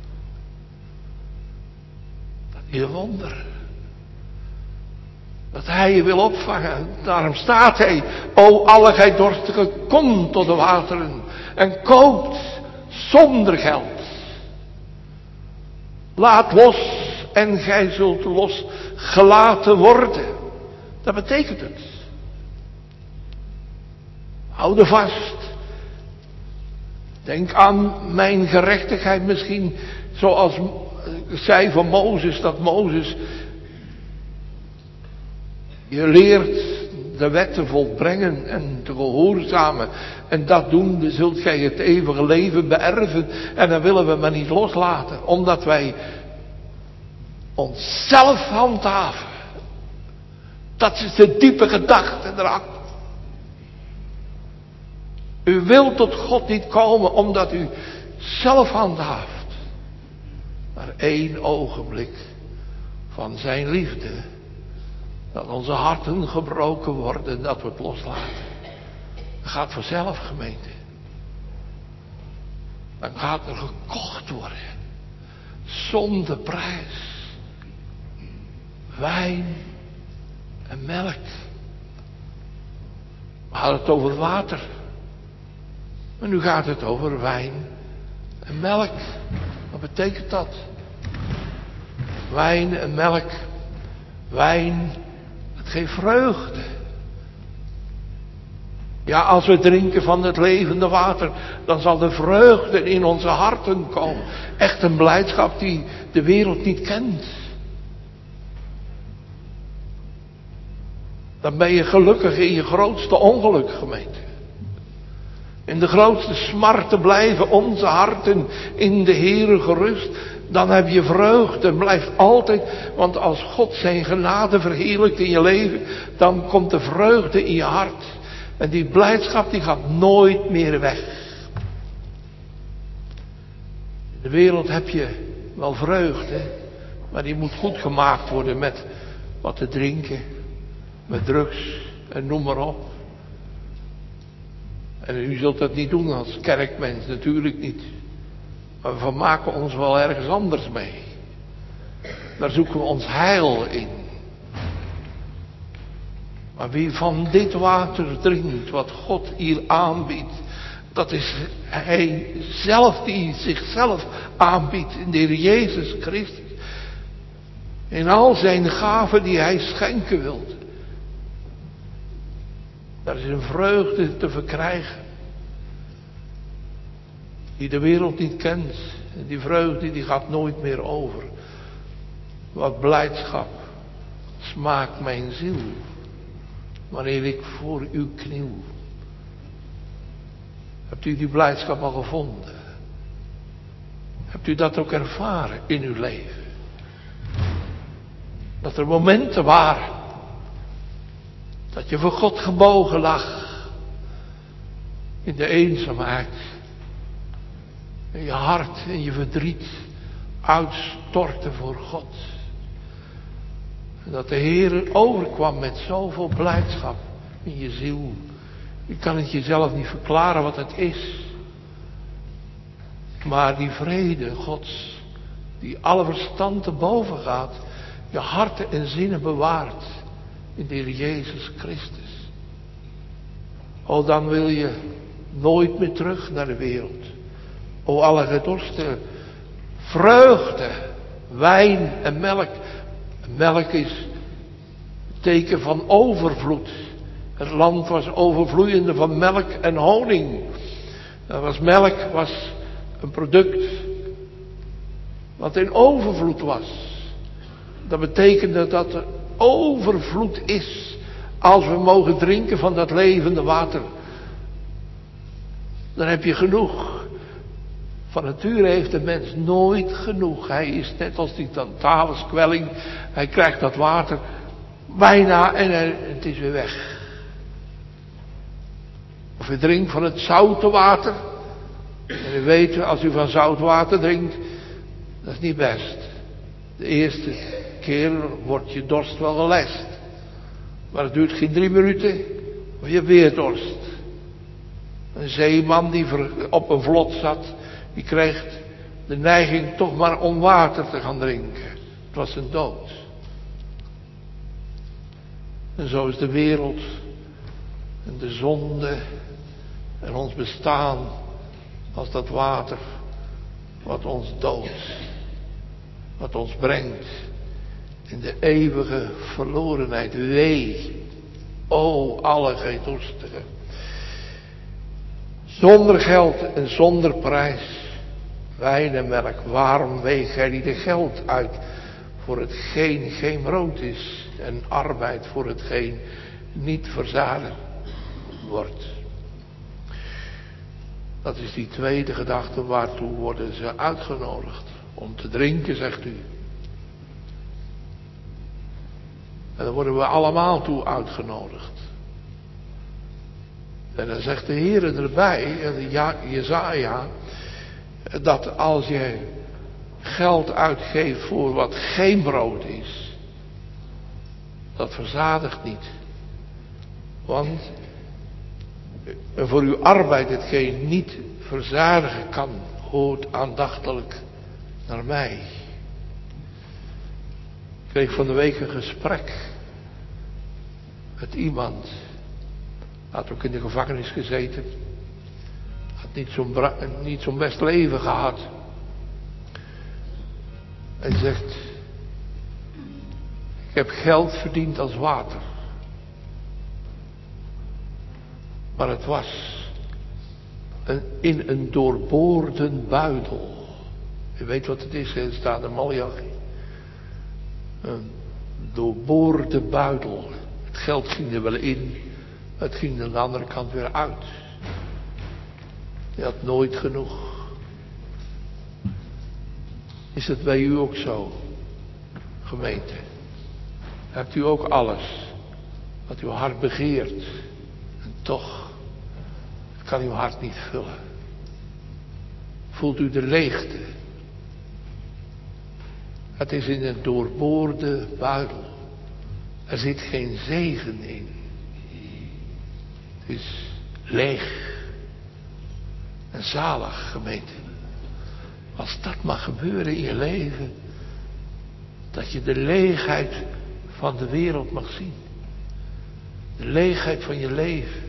Dat is een wonder. Dat hij je wil opvangen. Daarom staat hij, o alle gij dorstigen, kom tot de wateren en koopt zonder geld. Laat los en gij zult losgelaten worden. Dat betekent het. Hou er vast. Denk aan mijn gerechtigheid misschien, zoals zei van Mozes, dat Mozes je leert de wet te volbrengen en te gehoorzamen. En dat doen, zult gij het eeuwige leven beërven. En dan willen we maar niet loslaten, omdat wij onszelf handhaven. Dat is de diepe gedachte erachter. U wilt tot God niet komen omdat u zelf handhaaft. Maar één ogenblik van zijn liefde. Dat onze harten gebroken worden, dat we het loslaten. Dat gaat vanzelf, gemeente. Dan gaat er gekocht worden. Zonder prijs. Wijn en melk. We hadden het over water. Maar nu gaat het over wijn en melk. Wat betekent dat? Wijn en melk. Wijn, het geeft vreugde. Ja, als we drinken van het levende water, dan zal de vreugde in onze harten komen. Echt een blijdschap die de wereld niet kent. Dan ben je gelukkig in je grootste ongeluk, gemeente. In de grootste smarten blijven onze harten in de Heere gerust. Dan heb je vreugde, blijft altijd, want als God zijn genade verheerlijkt in je leven, dan komt de vreugde in je hart. En die blijdschap die gaat nooit meer weg. In de wereld heb je wel vreugde, maar die moet goed gemaakt worden met wat te drinken, met drugs en noem maar op. En u zult dat niet doen als kerkmens, natuurlijk niet. Maar we vermaken ons wel ergens anders mee. Daar zoeken we ons heil in. Maar wie van dit water drinkt, wat God hier aanbiedt, dat is Hij zelf die zichzelf aanbiedt in de Heer Jezus Christus. In al zijn gaven die Hij schenken wil. Daar is een vreugde te verkrijgen. Die de wereld niet kent. En die vreugde die gaat nooit meer over. Wat blijdschap smaakt mijn ziel. Wanneer ik voor u kniel. Hebt u die blijdschap al gevonden? Hebt u dat ook ervaren in uw leven? Dat er momenten waren. Dat je voor God gebogen lag. In de eenzaamheid. En je hart en je verdriet uitstorten voor God. En dat de Heer overkwam met zoveel blijdschap in je ziel. Je kan het jezelf niet verklaren wat het is. Maar die vrede Gods, die alle verstand te boven gaat, je harten en zinnen bewaart in de Heer Jezus Christus. O, dan wil je nooit meer terug naar de wereld. O, alle gedorste vreugde, wijn en melk. Melk is het teken van overvloed. Het land was overvloeiende van melk en honing. Dat was melk, was een product wat in overvloed was. Dat betekende dat er overvloed is als we mogen drinken van dat levende water. Dan heb je genoeg. Van nature heeft de mens nooit genoeg. Hij is net als die tantalenskwelling. Hij krijgt dat water bijna en het is weer weg. Of je drinkt van het zoute water. En u weet, als u van zout water drinkt, dat is niet best. De eerste keer wordt je dorst wel gelest. Maar het duurt geen drie minuten, of je hebt weer dorst. Een zeeman die op een vlot zat, die kreeg de neiging toch maar om water te gaan drinken. Het was een dood. En zo is de wereld en de zonde en ons bestaan als dat water wat ons doodt. Wat ons brengt in de eeuwige verlorenheid. Wee, o alle gedorstigen. Zonder geld en zonder prijs. Wijn en melk, waarom weeg gij niet de geld uit voor hetgeen geen brood is en arbeid voor hetgeen niet verzadigd wordt. Dat is die tweede gedachte, waartoe worden ze uitgenodigd? Om te drinken, zegt u. En daar worden we allemaal toe uitgenodigd. En dan zegt de Heer erbij, in Jesaja, dat als je geld uitgeeft voor wat geen brood is, dat verzadigt niet. Want voor uw arbeid hetgeen niet verzadigen kan, hoort aandachtelijk naar mij. Ik kreeg van de week een gesprek met iemand. Had ook in de gevangenis gezeten. Had niet zo'n, bra- niet zo'n best leven gehad. En zegt: ik heb geld verdiend als water. Maar het was een, in een doorboorde buidel. U weet wat het is, het staat in Malachi. Een doorboorde buidel. Het geld ging er wel in. Het ging aan de andere kant weer uit. Je had nooit genoeg. Is het bij u ook zo, gemeente? Hebt u ook alles wat uw hart begeert en toch kan uw hart niet vullen? Voelt u de leegte? Het is in een doorboorde buidel. Er zit geen zegen in. Het is leeg en zalig, gemeente. Als dat mag gebeuren in je leven, dat je de leegheid van de wereld mag zien. De leegheid van je leven.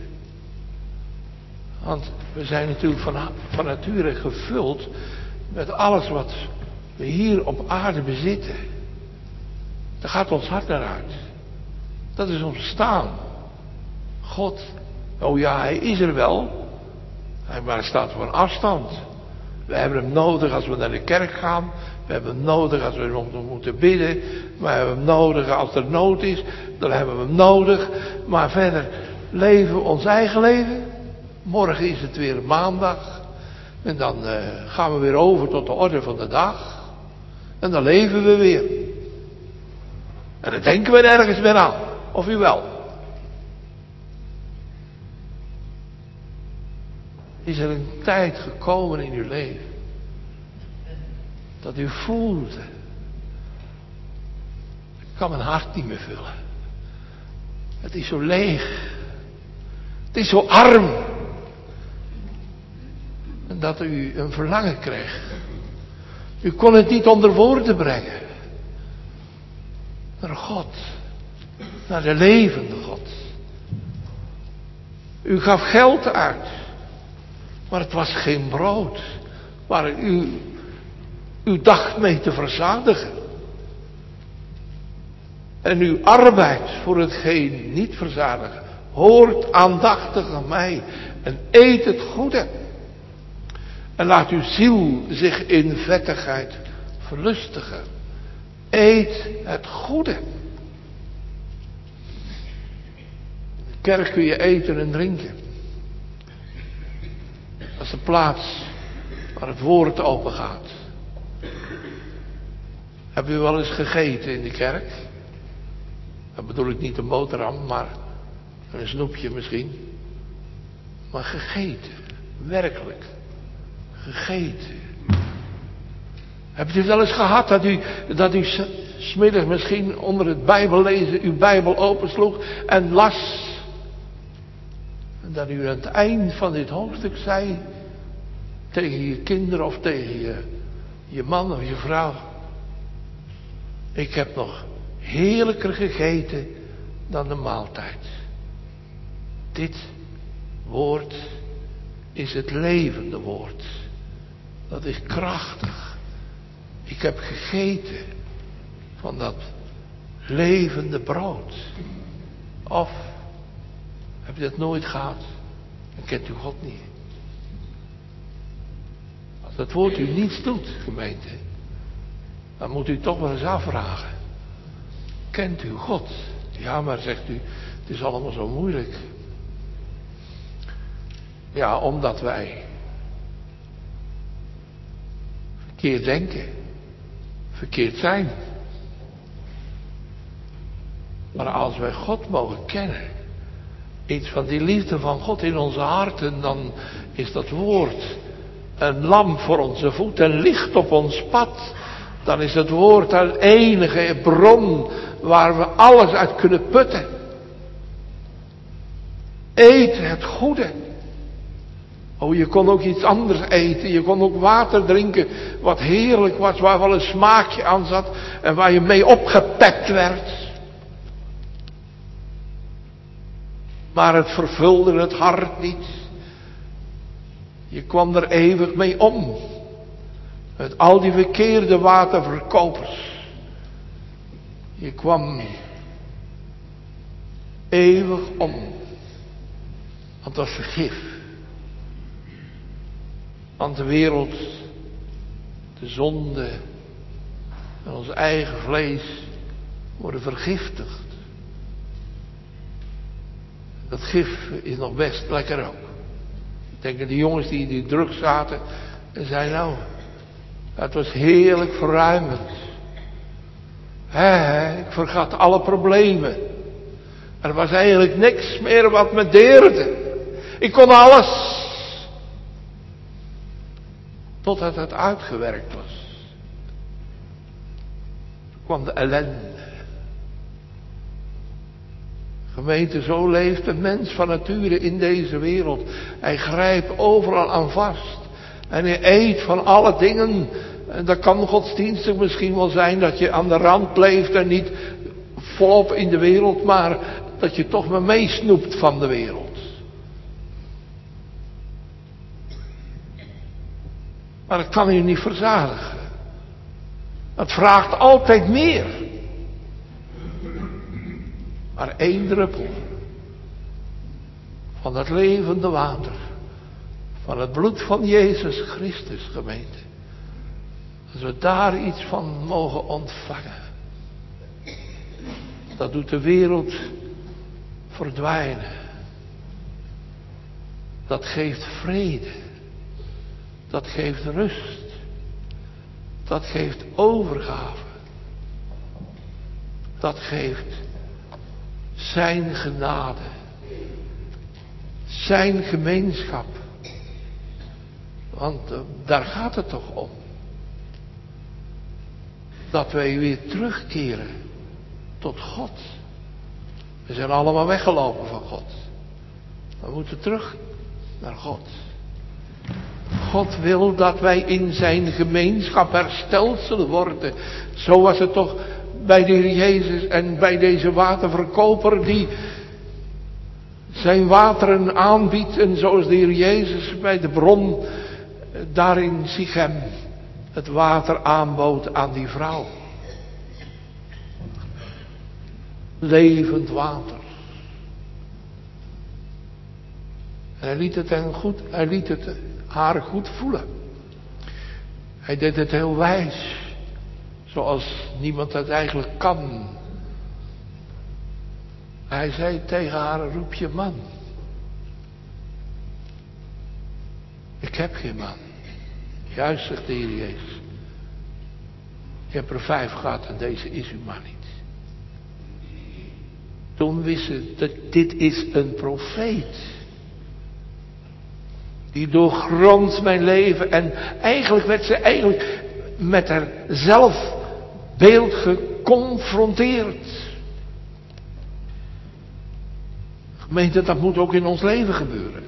Want we zijn natuurlijk van, van nature gevuld met alles wat we hier op aarde bezitten. Daar gaat ons hart naar uit. Dat is ons bestaan. God, oh ja, hij is er wel. Maar hij staat op een afstand. We hebben hem nodig als we naar de kerk gaan. We hebben hem nodig als we nog moeten bidden. We hebben hem nodig als er nood is. Dan hebben we hem nodig. Maar verder leven we ons eigen leven. Morgen is het weer maandag. En dan uh, gaan we weer over tot de orde van de dag. En dan leven we weer. En dan denken we nergens meer aan. Of u wel? Is er een tijd gekomen in uw leven dat u voelde: ik kan mijn hart niet meer vullen. Het is zo leeg. Het is zo arm. En dat u een verlangen kreeg. U kon het niet onder woorden brengen. Naar God. Naar de levende God. U gaf geld uit. Maar het was geen brood waar u, u dacht mee te verzadigen. En uw arbeid voor hetgeen niet verzadigen. Hoort aandachtig aan mij en eet het goede. En laat uw ziel zich in vettigheid verlustigen. Eet het goede. In de kerk kun je eten en drinken. Dat is de plaats waar het woord open gaat. Heb u wel eens gegeten in de kerk? Dat bedoel ik niet een boterham, maar een snoepje misschien. Maar gegeten. Werkelijk. Gegeten. Hebt u het wel eens gehad dat u, dat u 's middags misschien onder het Bijbellezen uw Bijbel opensloeg en las? En dat u aan het eind van dit hoofdstuk zei tegen je kinderen of tegen je, je man of je vrouw: ik heb nog heerlijker gegeten dan de maaltijd. Dit woord is het levende woord. Dat is krachtig. Ik heb gegeten van dat levende brood. Of heb je dat nooit gehad? Dan kent u God niet. Als dat woord u niets doet, gemeente, dan moet u toch wel eens afvragen. Kent u God? Ja, maar zegt u, het is allemaal zo moeilijk. Ja, omdat wij verkeerd denken, verkeerd zijn. Maar als wij God mogen kennen, iets van die liefde van God in onze harten, dan is dat woord een lamp voor onze voet en licht op ons pad. Dan is het woord een enige bron waar we alles uit kunnen putten. Eet het goede. Oh, je kon ook iets anders eten. Je kon ook water drinken wat heerlijk was, waar wel een smaakje aan zat en waar je mee opgepept werd. Maar het vervulde het hart niet. Je kwam er eeuwig mee om. Met al die verkeerde waterverkopers. Je kwam eeuwig om. Want dat was vergif. Want de wereld, de zonde en ons eigen vlees worden vergiftigd. Dat gif is nog best lekker ook. Ik denk aan die jongens die in die drugs zaten en zeiden: nou, Het was heerlijk verruimend. He, ik vergat alle problemen. Er was eigenlijk niks meer wat me deerde. Ik kon alles. Totdat het uitgewerkt was. Toen kwam de ellende. Gemeente, zo leeft een mens van nature in deze wereld. Hij grijpt overal aan vast. En hij eet van alle dingen. En dat kan godsdienstig misschien wel zijn dat je aan de rand leeft en niet volop in de wereld, maar dat je toch maar meesnoept van de wereld. Maar dat kan je niet verzadigen. Dat vraagt altijd meer. Maar één druppel van het levende water, van het bloed van Jezus Christus, gemeente. Als we daar iets van mogen ontvangen, dat doet de wereld verdwijnen. Dat geeft vrede. Dat geeft rust. Dat geeft overgave. Dat geeft zijn genade. Zijn gemeenschap. Want uh, daar gaat het toch om. Dat wij weer terugkeren tot God. We zijn allemaal weggelopen van God. We moeten terug naar God. God wil dat wij in zijn gemeenschap hersteld zullen worden. Zo was het toch bij de Heer Jezus en bij deze waterverkoper die zijn wateren aanbiedt. En zoals de Heer Jezus bij de bron daar in Sichem het water aanbood aan die vrouw. Levend water. En hij liet het, hen goed, hij liet het haar goed voelen. Hij deed het heel wijs. Zoals niemand dat eigenlijk kan. Hij zei tegen haar, roep je man. Ik heb geen man. Juist, zegt de Heer Jezus. Je hebt er vijf gehad en deze is uw man niet. Toen wist ze dat dit is een profeet. Die doorgrondt mijn leven. En eigenlijk werd ze eigenlijk met haar zelfbeeld geconfronteerd. Gemeente, dat moet ook in ons leven gebeuren.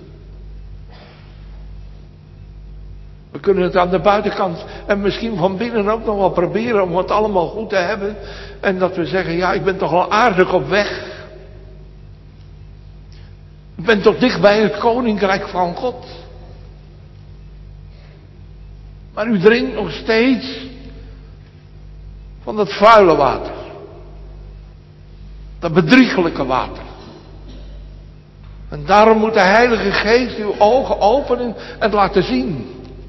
We kunnen het aan de buitenkant en misschien van binnen ook nog wel proberen om het allemaal goed te hebben. En dat we zeggen, ja, ik ben toch wel aardig op weg. Ik ben toch dicht bij het koninkrijk van God. Maar u drinkt nog steeds van dat vuile water. Dat bedriegelijke water. En daarom moet de Heilige Geest uw ogen openen en laten zien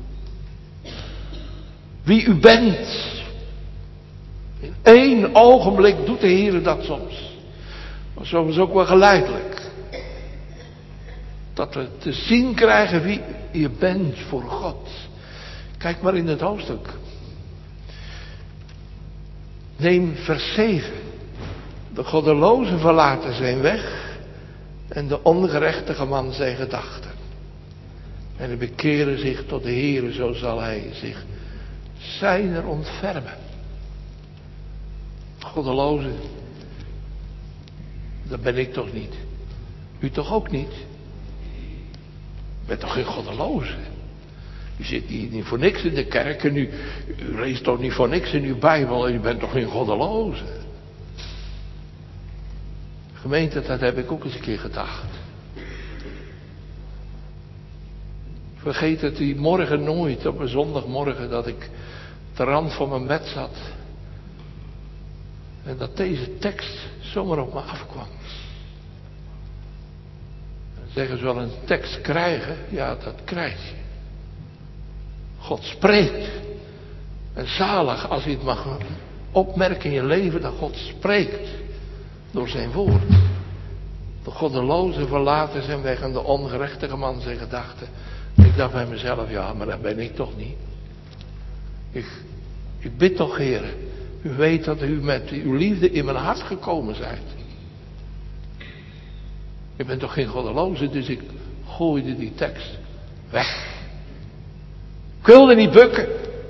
wie u bent. In één ogenblik doet de Heer dat soms. Maar soms ook wel geleidelijk. Dat we te zien krijgen wie je bent voor God. Kijk maar in het hoofdstuk. Neem vers zeven. De goddelozen verlaten zijn weg. En de ongerechtige man zijn gedachten. En de bekeren zich tot de Heere, zo zal hij zich zijner ontfermen. Goddelozen. Dat ben ik toch niet. U toch ook niet? U bent toch geen goddeloze? U zit hier niet voor niks in de kerk en u, u leest toch niet voor niks in uw Bijbel en u bent toch geen goddeloze? Gemeente, dat heb ik ook eens een keer gedacht. Vergeet het die morgen nooit, op een zondagmorgen, dat ik te rand van mijn bed zat. En dat deze tekst zomaar op me afkwam. Dan zeggen ze wel een tekst krijgen, ja, dat krijg je. God spreekt. En zalig als je het mag opmerken in je leven, dat God spreekt. Door zijn woord. De goddelozen verlaten zijn weg en de ongerechtige man zijn gedachten. Ik dacht bij mezelf, ja, maar dat ben ik toch niet. Ik, ik bid toch, Heer, u weet dat u met uw liefde in mijn hart gekomen zijt. Ik ben toch geen goddeloze, dus ik gooide die tekst weg. Ik wilde niet bukken.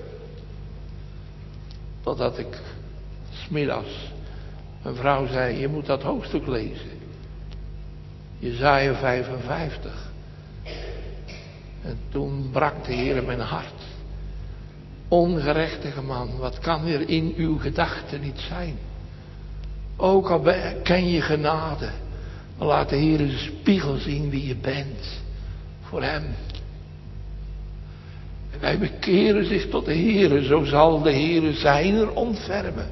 Totdat ik 's middags mijn vrouw zei, je moet dat hoofdstuk lezen. Jesaja vijfenvijftig. En toen brak de Heer mijn hart. Ongerechtige man, wat kan er in uw gedachten niet zijn? Ook al ken je genade, laat de Heer een spiegel zien wie je bent. Voor hem. En wij bekeren zich tot de Heer, zo zal de Heer zijner ontfermen.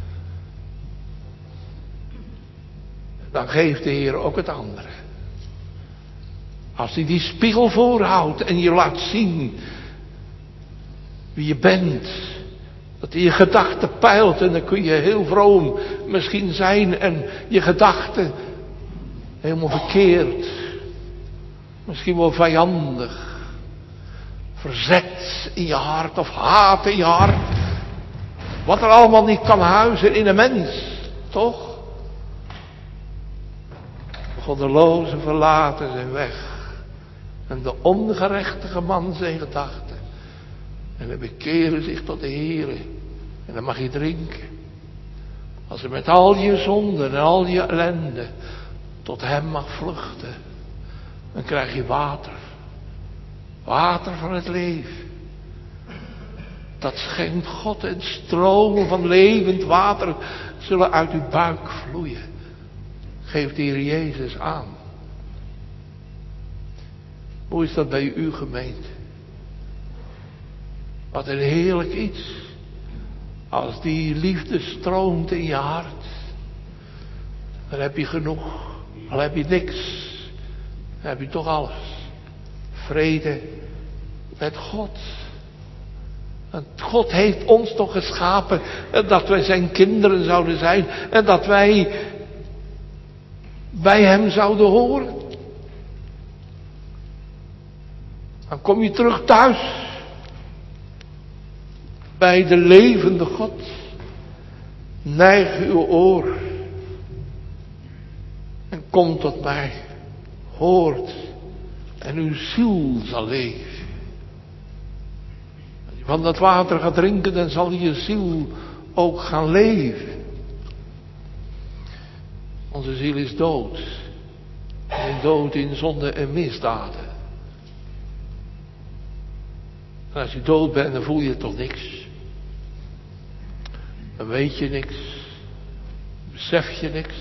Dan geeft de Heer ook het andere. Als hij die spiegel voorhoudt en je laat zien wie je bent. Dat hij je gedachten peilt en dan kun je heel vroom misschien zijn en je gedachten helemaal verkeerd. Misschien wel vijandig. Verzet in je hart of haat in je hart. Wat er allemaal niet kan huizen in een mens. Toch? De goddelozen verlaten zijn weg. En de ongerechtige man zijn gedachten. En dan bekeren zich tot de Heer. En dan mag je drinken. Als je met al je zonden en al je ellende tot hem mag vluchten. Dan krijg je water. Water van het leven. Dat schenkt God en stromen van levend water zullen uit uw buik vloeien. Geeft de Heer Jezus aan. Hoe is dat bij uw gemeente? Wat een heerlijk iets. Als die liefde stroomt in je hart. Dan heb je genoeg. Al heb je niks. Dan heb je toch alles. Vrede met God. En God heeft ons toch geschapen. Dat wij zijn kinderen zouden zijn. En dat wij bij hem zouden horen. Dan kom je terug thuis. Bij de levende God. Neig uw oor. En kom tot mij. Hoort. En uw ziel zal leven. Als je van dat water gaat drinken, dan zal je ziel ook gaan leven. Onze ziel is dood. En dood in zonde en misdaden. En als je dood bent, dan voel je toch niks. Dan weet je niks. Besef je niks.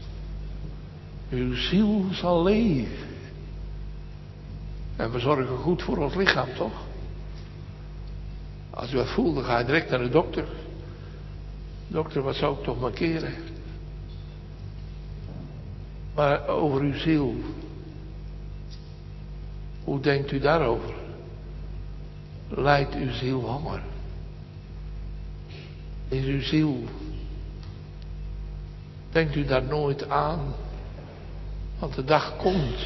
Uw ziel zal leven. En we zorgen goed voor ons lichaam, toch? Als u wat voelt, dan ga je direct naar de dokter. Dokter, wat zou ik toch markeren? Maar over uw ziel. Hoe denkt u daarover? Lijdt uw ziel honger? Is uw ziel? Denkt u daar nooit aan? Want de dag komt.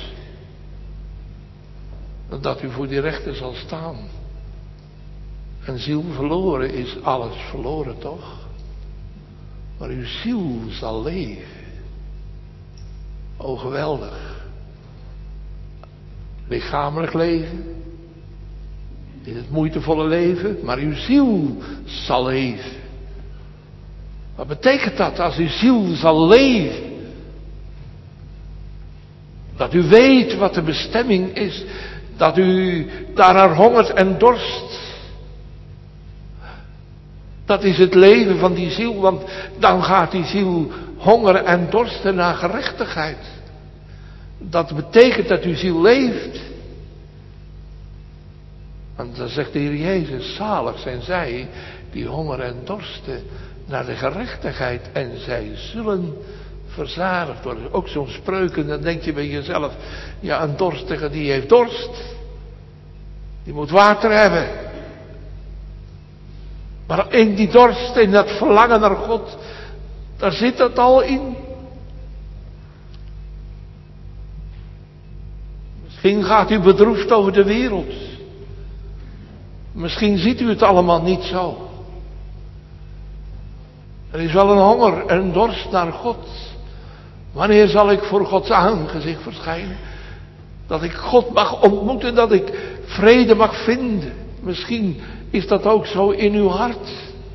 Dat u voor die rechter zal staan. En ziel verloren is alles verloren, toch? Maar uw ziel zal leven. O, geweldig. Lichamelijk leven. In het moeitevolle leven. Maar uw ziel zal leven. Wat betekent dat als uw ziel zal leven? Dat u weet wat de bestemming is. Dat u daarnaar hongert en dorst. Dat is het leven van die ziel. Want dan gaat die ziel hongeren en dorsten naar gerechtigheid. Dat betekent dat uw ziel leeft. Want dan zegt de Heer Jezus, zalig zijn zij die hongeren en dorsten naar de gerechtigheid. En zij zullen verzadigd worden. Ook zo'n spreuken, dan denk je bij jezelf, ja, een dorstige die heeft dorst. Die moet water hebben. Maar in die dorst, in dat verlangen naar God, daar zit het al in. Misschien gaat u bedroefd over de wereld. Misschien ziet u het allemaal niet zo. Er is wel een honger en een dorst naar God. Wanneer zal ik voor Gods aangezicht verschijnen? Dat ik God mag ontmoeten, dat ik vrede mag vinden. Misschien is dat ook zo in uw hart.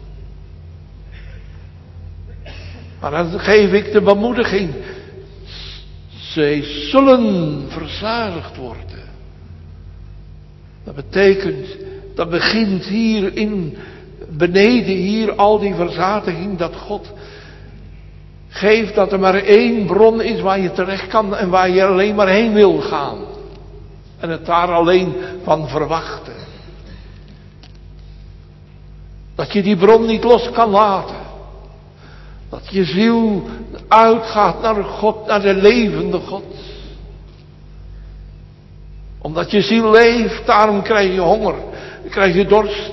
Maar dan geef ik de bemoediging. Zij zullen verzadigd worden. Dat betekent, dat begint hier in, beneden hier al die verzadiging, dat God geeft dat er maar één bron is waar je terecht kan en waar je alleen maar heen wil gaan. En het daar alleen van verwachten. Dat je die bron niet los kan laten. Dat je ziel uitgaat naar God, naar de levende God. Omdat je ziel leeft, daarom krijg je honger, krijg je dorst.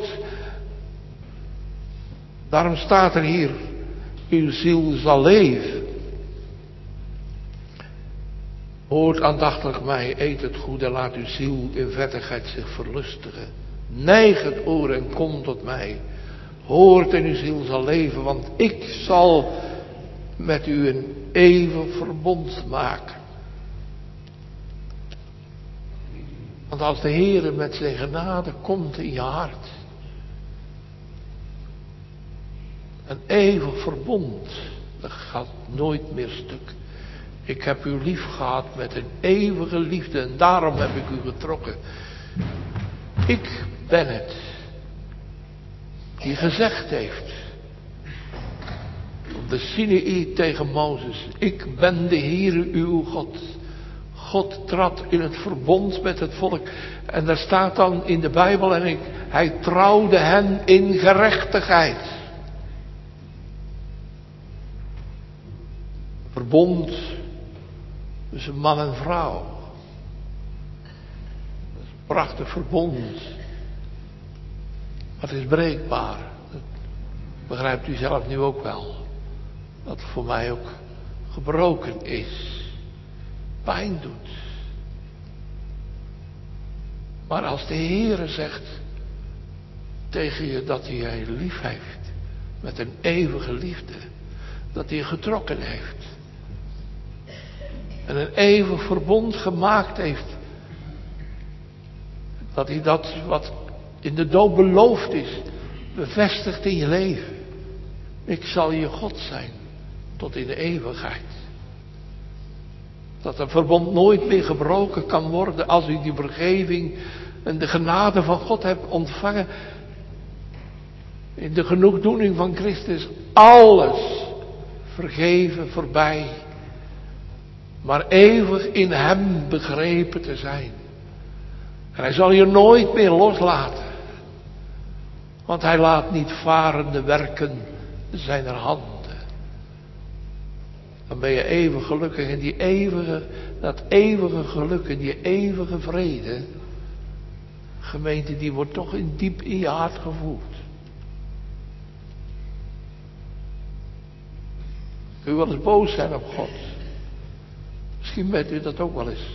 Daarom staat er hier, uw ziel zal leven. Hoort aandachtig mij, eet het goed en laat uw ziel in vettigheid zich verlustigen. Neig het oor en kom tot mij. Hoort en uw ziel zal leven, want ik zal met u een eeuwig verbond maken. Want als de Heere met zijn genade komt in je hart, een eeuwig verbond, dat gaat nooit meer stuk. Ik heb u lief gehad met een eeuwige liefde en daarom heb ik u getrokken. Ik ben het die gezegd heeft op de Sinaï tegen Mozes: ik ben de Heere uw God. God trad in het verbond met het volk. En daar staat dan in de Bijbel, en ik, hij trouwde hen in gerechtigheid. Verbond tussen man en vrouw. Dat is een prachtig verbond. Maar het is breekbaar. Dat begrijpt u zelf nu ook wel. Dat het voor mij ook gebroken is. Pijn doet. Maar als de Heere zegt tegen je dat hij je lief heeft, met een eeuwige liefde, dat hij je getrokken heeft en een eeuwig verbond gemaakt heeft, dat hij dat wat in de dood beloofd is, bevestigt in je leven. Ik zal je God zijn tot in de eeuwigheid. Dat een verbond nooit meer gebroken kan worden als u die vergeving en de genade van God hebt ontvangen. In de genoegdoening van Christus. Alles vergeven voorbij. Maar eeuwig in hem begrepen te zijn. En hij zal je nooit meer loslaten. Want hij laat niet varen de werken zijner handen. Dan ben je eeuwig gelukkig en die eeuwige, dat eeuwige geluk en die eeuwige vrede, gemeente, die wordt toch in diep in je hart gevoeld. Kun je wel eens boos zijn op God? Misschien bent u dat ook wel eens.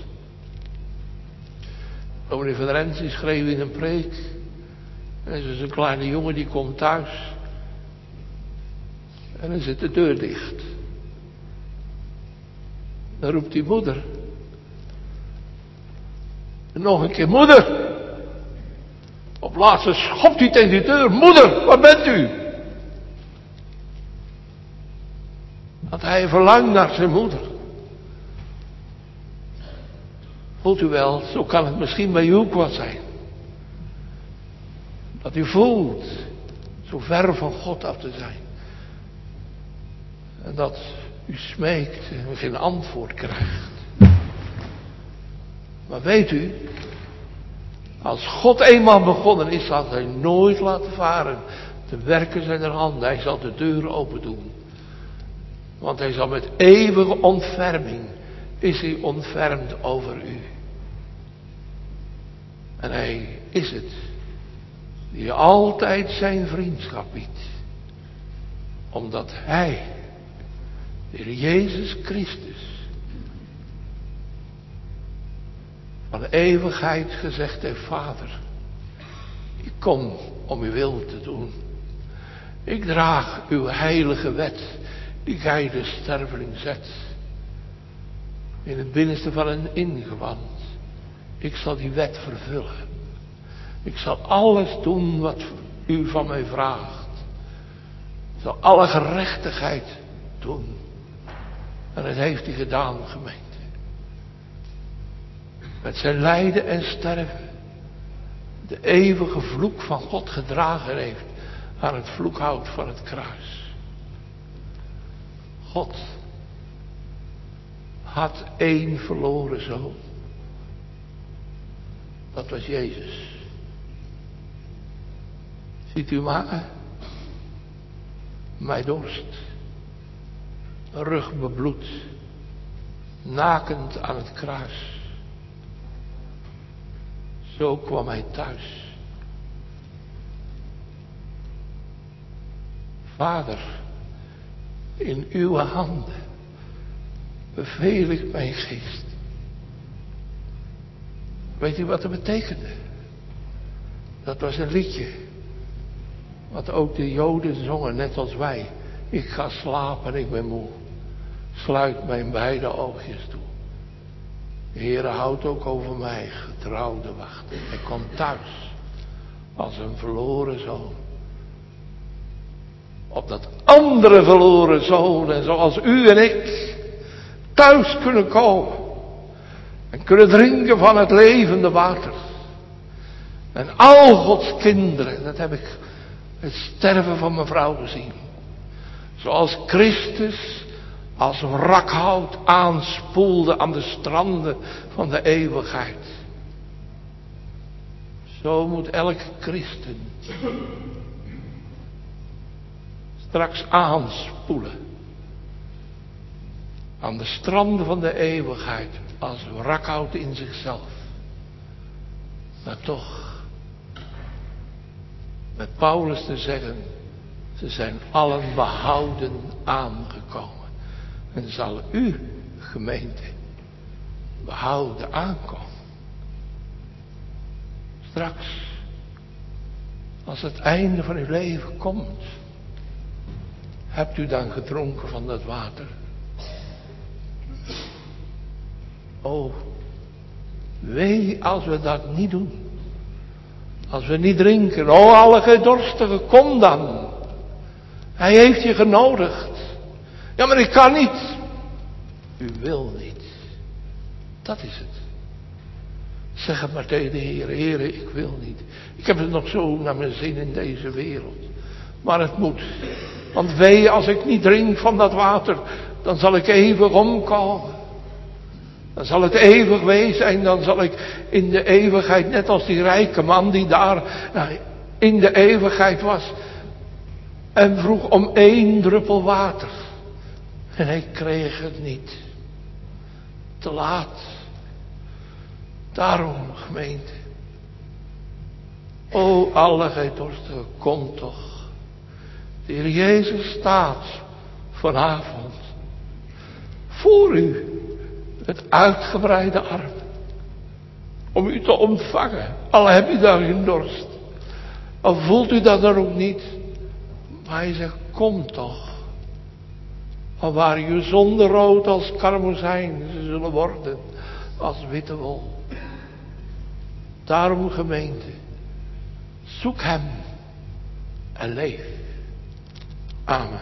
Dominee van Rensie schreef in een preek. En er is een kleine jongen die komt thuis. En dan zit de deur dicht. Dan roept die moeder. En nog een keer, moeder. Op laatste schopt hij tegen die deur. Moeder, waar bent u? Want hij verlangt naar zijn moeder. Voelt u wel, zo kan het misschien bij u ook wel zijn. Dat u voelt zo ver van God af te zijn. En dat u smeekt en geen antwoord krijgt. Maar weet u, als God eenmaal begonnen is, zal hij nooit laten varen. De werken zijn er handen, hij zal de deuren open doen. Want hij zal met eeuwige ontferming, is hij ontfermd over u. En hij is het, die je altijd zijn vriendschap biedt. Omdat hij, de Heer Jezus Christus, van de eeuwigheid gezegd heeft: Vader, ik kom om uw wil te doen. Ik draag uw heilige wet, die gij de sterveling zet. In het binnenste van een ingewand. Ik zal die wet vervullen. Ik zal alles doen wat u van mij vraagt. Ik zal alle gerechtigheid doen. En dat heeft hij gedaan, gemeente. Met zijn lijden en sterven. De eeuwige vloek van God gedragen heeft aan het vloekhout van het kruis. God had één verloren zoon. Dat was Jezus. Ziet u maar, mij dorst, rug bebloed, nakend aan het kruis. Zo kwam hij thuis. Vader, in uw handen beveel ik mijn geest. Weet u wat dat betekende? Dat was een liedje. Wat ook de Joden zongen, net als wij. Ik ga slapen, ik ben moe. Sluit mijn beide oogjes toe. De Heere houdt ook over mij, getrouwde wachten. Hij komt thuis, als een verloren zoon. Opdat andere verloren zonen, zoals u en ik, thuis kunnen komen. En kunnen drinken van het levende water. En al Gods kinderen, dat heb ik het sterven van mijn vrouw gezien. Zoals Christus als wrakhout aanspoelde aan de stranden van de eeuwigheid. Zo moet elke christen straks aanspoelen aan de stranden van de eeuwigheid als wrakhout in zichzelf. Maar toch, met Paulus te zeggen, ze zijn allen behouden aangekomen. En zal u, gemeente, behouden aankomen. Straks, als het einde van uw leven komt, hebt u dan gedronken van dat water? Oh, wee als we dat niet doen. Als we niet drinken. Oh, alle gedorstigen, kom dan. Hij heeft je genodigd. Ja, maar ik kan niet. U wil niet. Dat is het. Zeg het maar tegen de Heer. Heer, ik wil niet. Ik heb het nog zo naar mijn zin in deze wereld. Maar het moet. Want wee als ik niet drink van dat water, dan zal ik eeuwig omkomen. Dan zal het eeuwig wezen en dan zal ik in de eeuwigheid, net als die rijke man die daar nou, in de eeuwigheid was. En vroeg om één druppel water. En hij kreeg het niet. Te laat. Daarom, gemeente. O, alle gij dorstigen, kom toch. De Heer Jezus staat vanavond voor u. Met uitgebreide armen. Om u te ontvangen. Al heb u daar geen dorst. Al voelt u dat dan ook niet. Maar hij zegt, kom toch. Al waren je zonden rood als karmozijn. Ze zullen worden als witte wol. Daarom, gemeente. Zoek hem. En leef. Amen.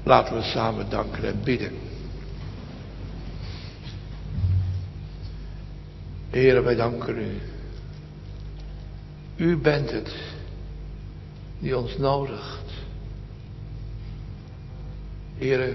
Laten we samen danken en bidden. Heere, wij danken u. U bent het die ons nodigt. Heere,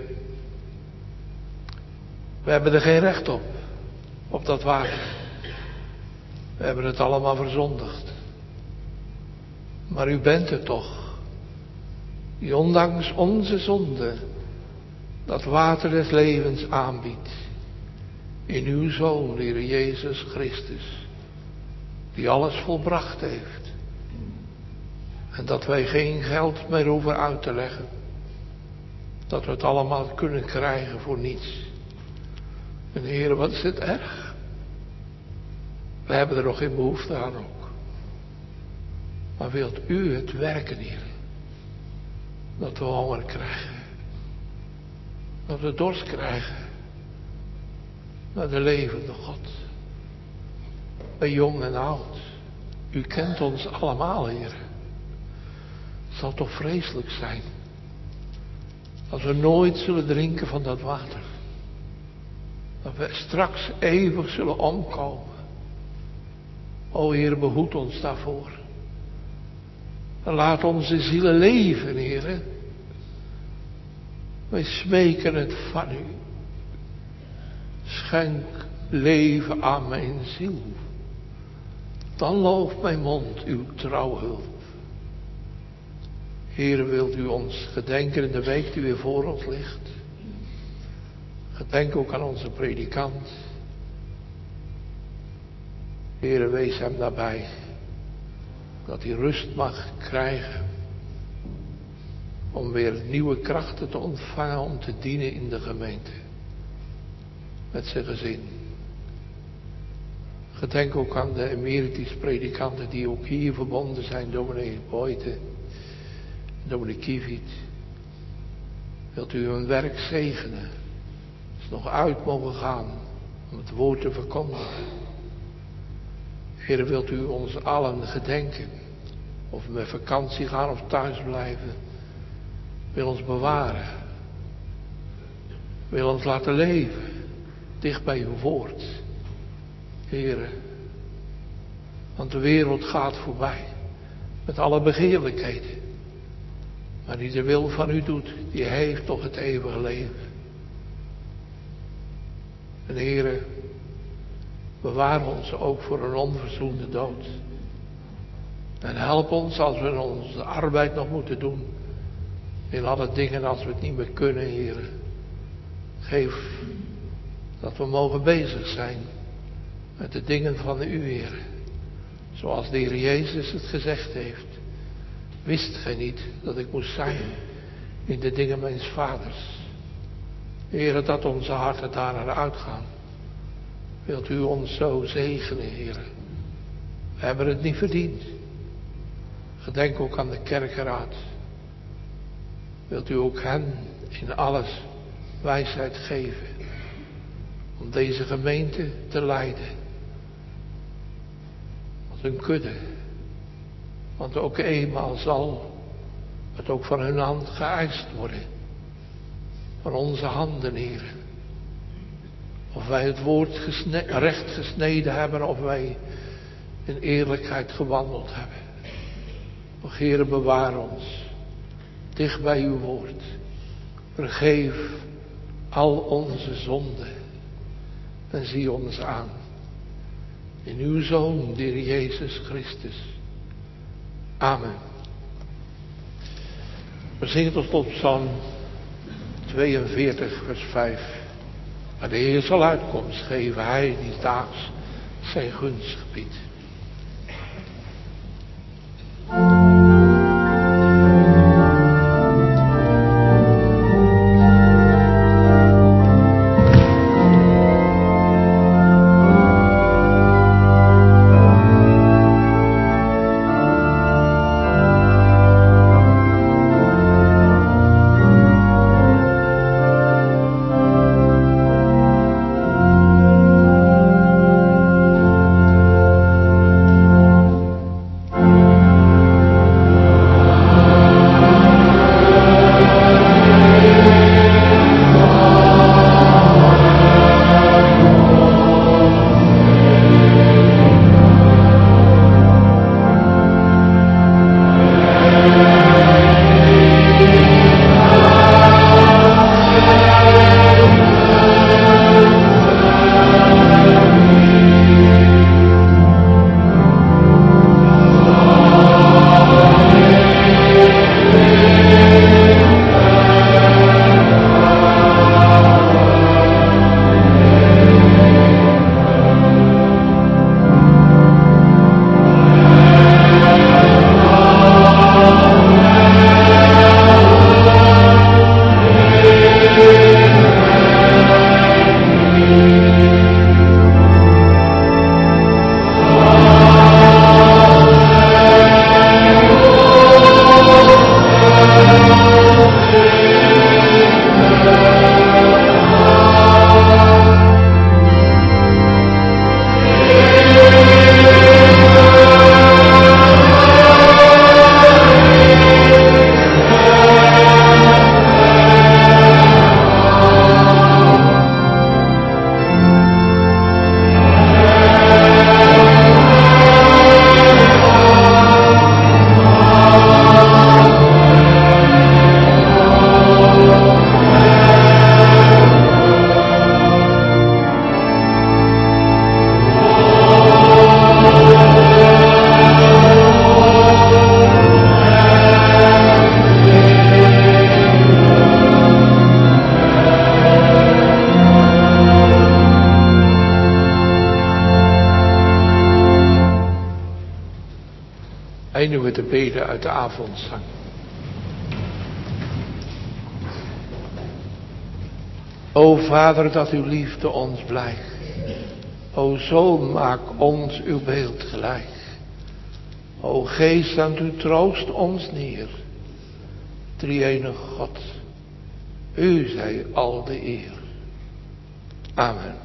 we hebben er geen recht op, op dat water. We hebben het allemaal verzondigd. Maar u bent het toch, die ondanks onze zonde dat water des levens aanbiedt. In uw Zoon, Heere Jezus Christus, die alles volbracht heeft. En dat wij geen geld meer hoeven uit te leggen. Dat we het allemaal kunnen krijgen voor niets. En Heere, wat is het erg? We hebben er nog geen behoefte aan ook. Maar wilt u het werken, Heere? Dat we honger krijgen. Dat we dorst krijgen. Naar de levende God. Bij jong en oud. U kent ons allemaal, Heer. Het zal toch vreselijk zijn. Als we nooit zullen drinken van dat water. Dat we straks eeuwig zullen omkomen. O Heer, behoed ons daarvoor. En laat onze zielen leven, Heer. Wij smeken het van u. Schenk leven aan mijn ziel. Dan looft mijn mond uw trouwhulp. Heere, wilt u ons gedenken in de week die weer voor ons ligt. Gedenk ook aan onze predikant. Heere, wees hem daarbij. Dat hij rust mag krijgen. Om weer nieuwe krachten te ontvangen om te dienen in de gemeente. Met zijn gezin. Gedenk ook aan de emeritus predikanten die ook hier verbonden zijn. Dominee Boyte. Dominee Kievit. Wilt u hun werk zegenen. Ze nog uit mogen gaan. Om het woord te verkondigen. Heer, wilt u ons allen gedenken. Of we met vakantie gaan of thuis blijven. Wil ons bewaren. Wil ons laten leven. Dicht bij uw woord. Heere. Want de wereld gaat voorbij. Met alle begeerlijkheden. Maar die de wil van u doet. Die heeft toch het eeuwige leven. En Heere. Bewaar ons ook voor een onverzoende dood. En help ons als we onze arbeid nog moeten doen. In alle dingen als we het niet meer kunnen, Heere. Geef dat we mogen bezig zijn met de dingen van u, Heere. Zoals de Heer Jezus het gezegd heeft. Wist gij niet dat ik moest zijn in de dingen mijns vaders. Heere, dat onze harten daar naar uitgaan. Wilt u ons zo zegenen, Heere. We hebben het niet verdiend. Gedenk ook aan de kerkenraad. Wilt u ook hen in alles wijsheid geven. Om deze gemeente te leiden. Als een kudde. Want ook eenmaal zal het ook van hun hand geëist worden. Van onze handen, Heer. Of wij het woord gesne- recht gesneden hebben. Of wij in eerlijkheid gewandeld hebben. Och, Heer, bewaar ons. Dicht bij uw woord. Vergeef al onze zonden. En zie ons aan. In uw Zoon, de Heer Jezus Christus. Amen. We zingen tot slot Psalm tweeënveertig, vers vijf. Maar de Heer zal uitkomst geven, hij die daags zijn gunst gebiedt. Eindigen we te beden uit de avondzang. O Vader, dat uw liefde ons blijkt. O Zoon, maak ons uw beeld gelijk. O Geest, aan u troost ons neer. Drie-enige God, u zij al de eer. Amen.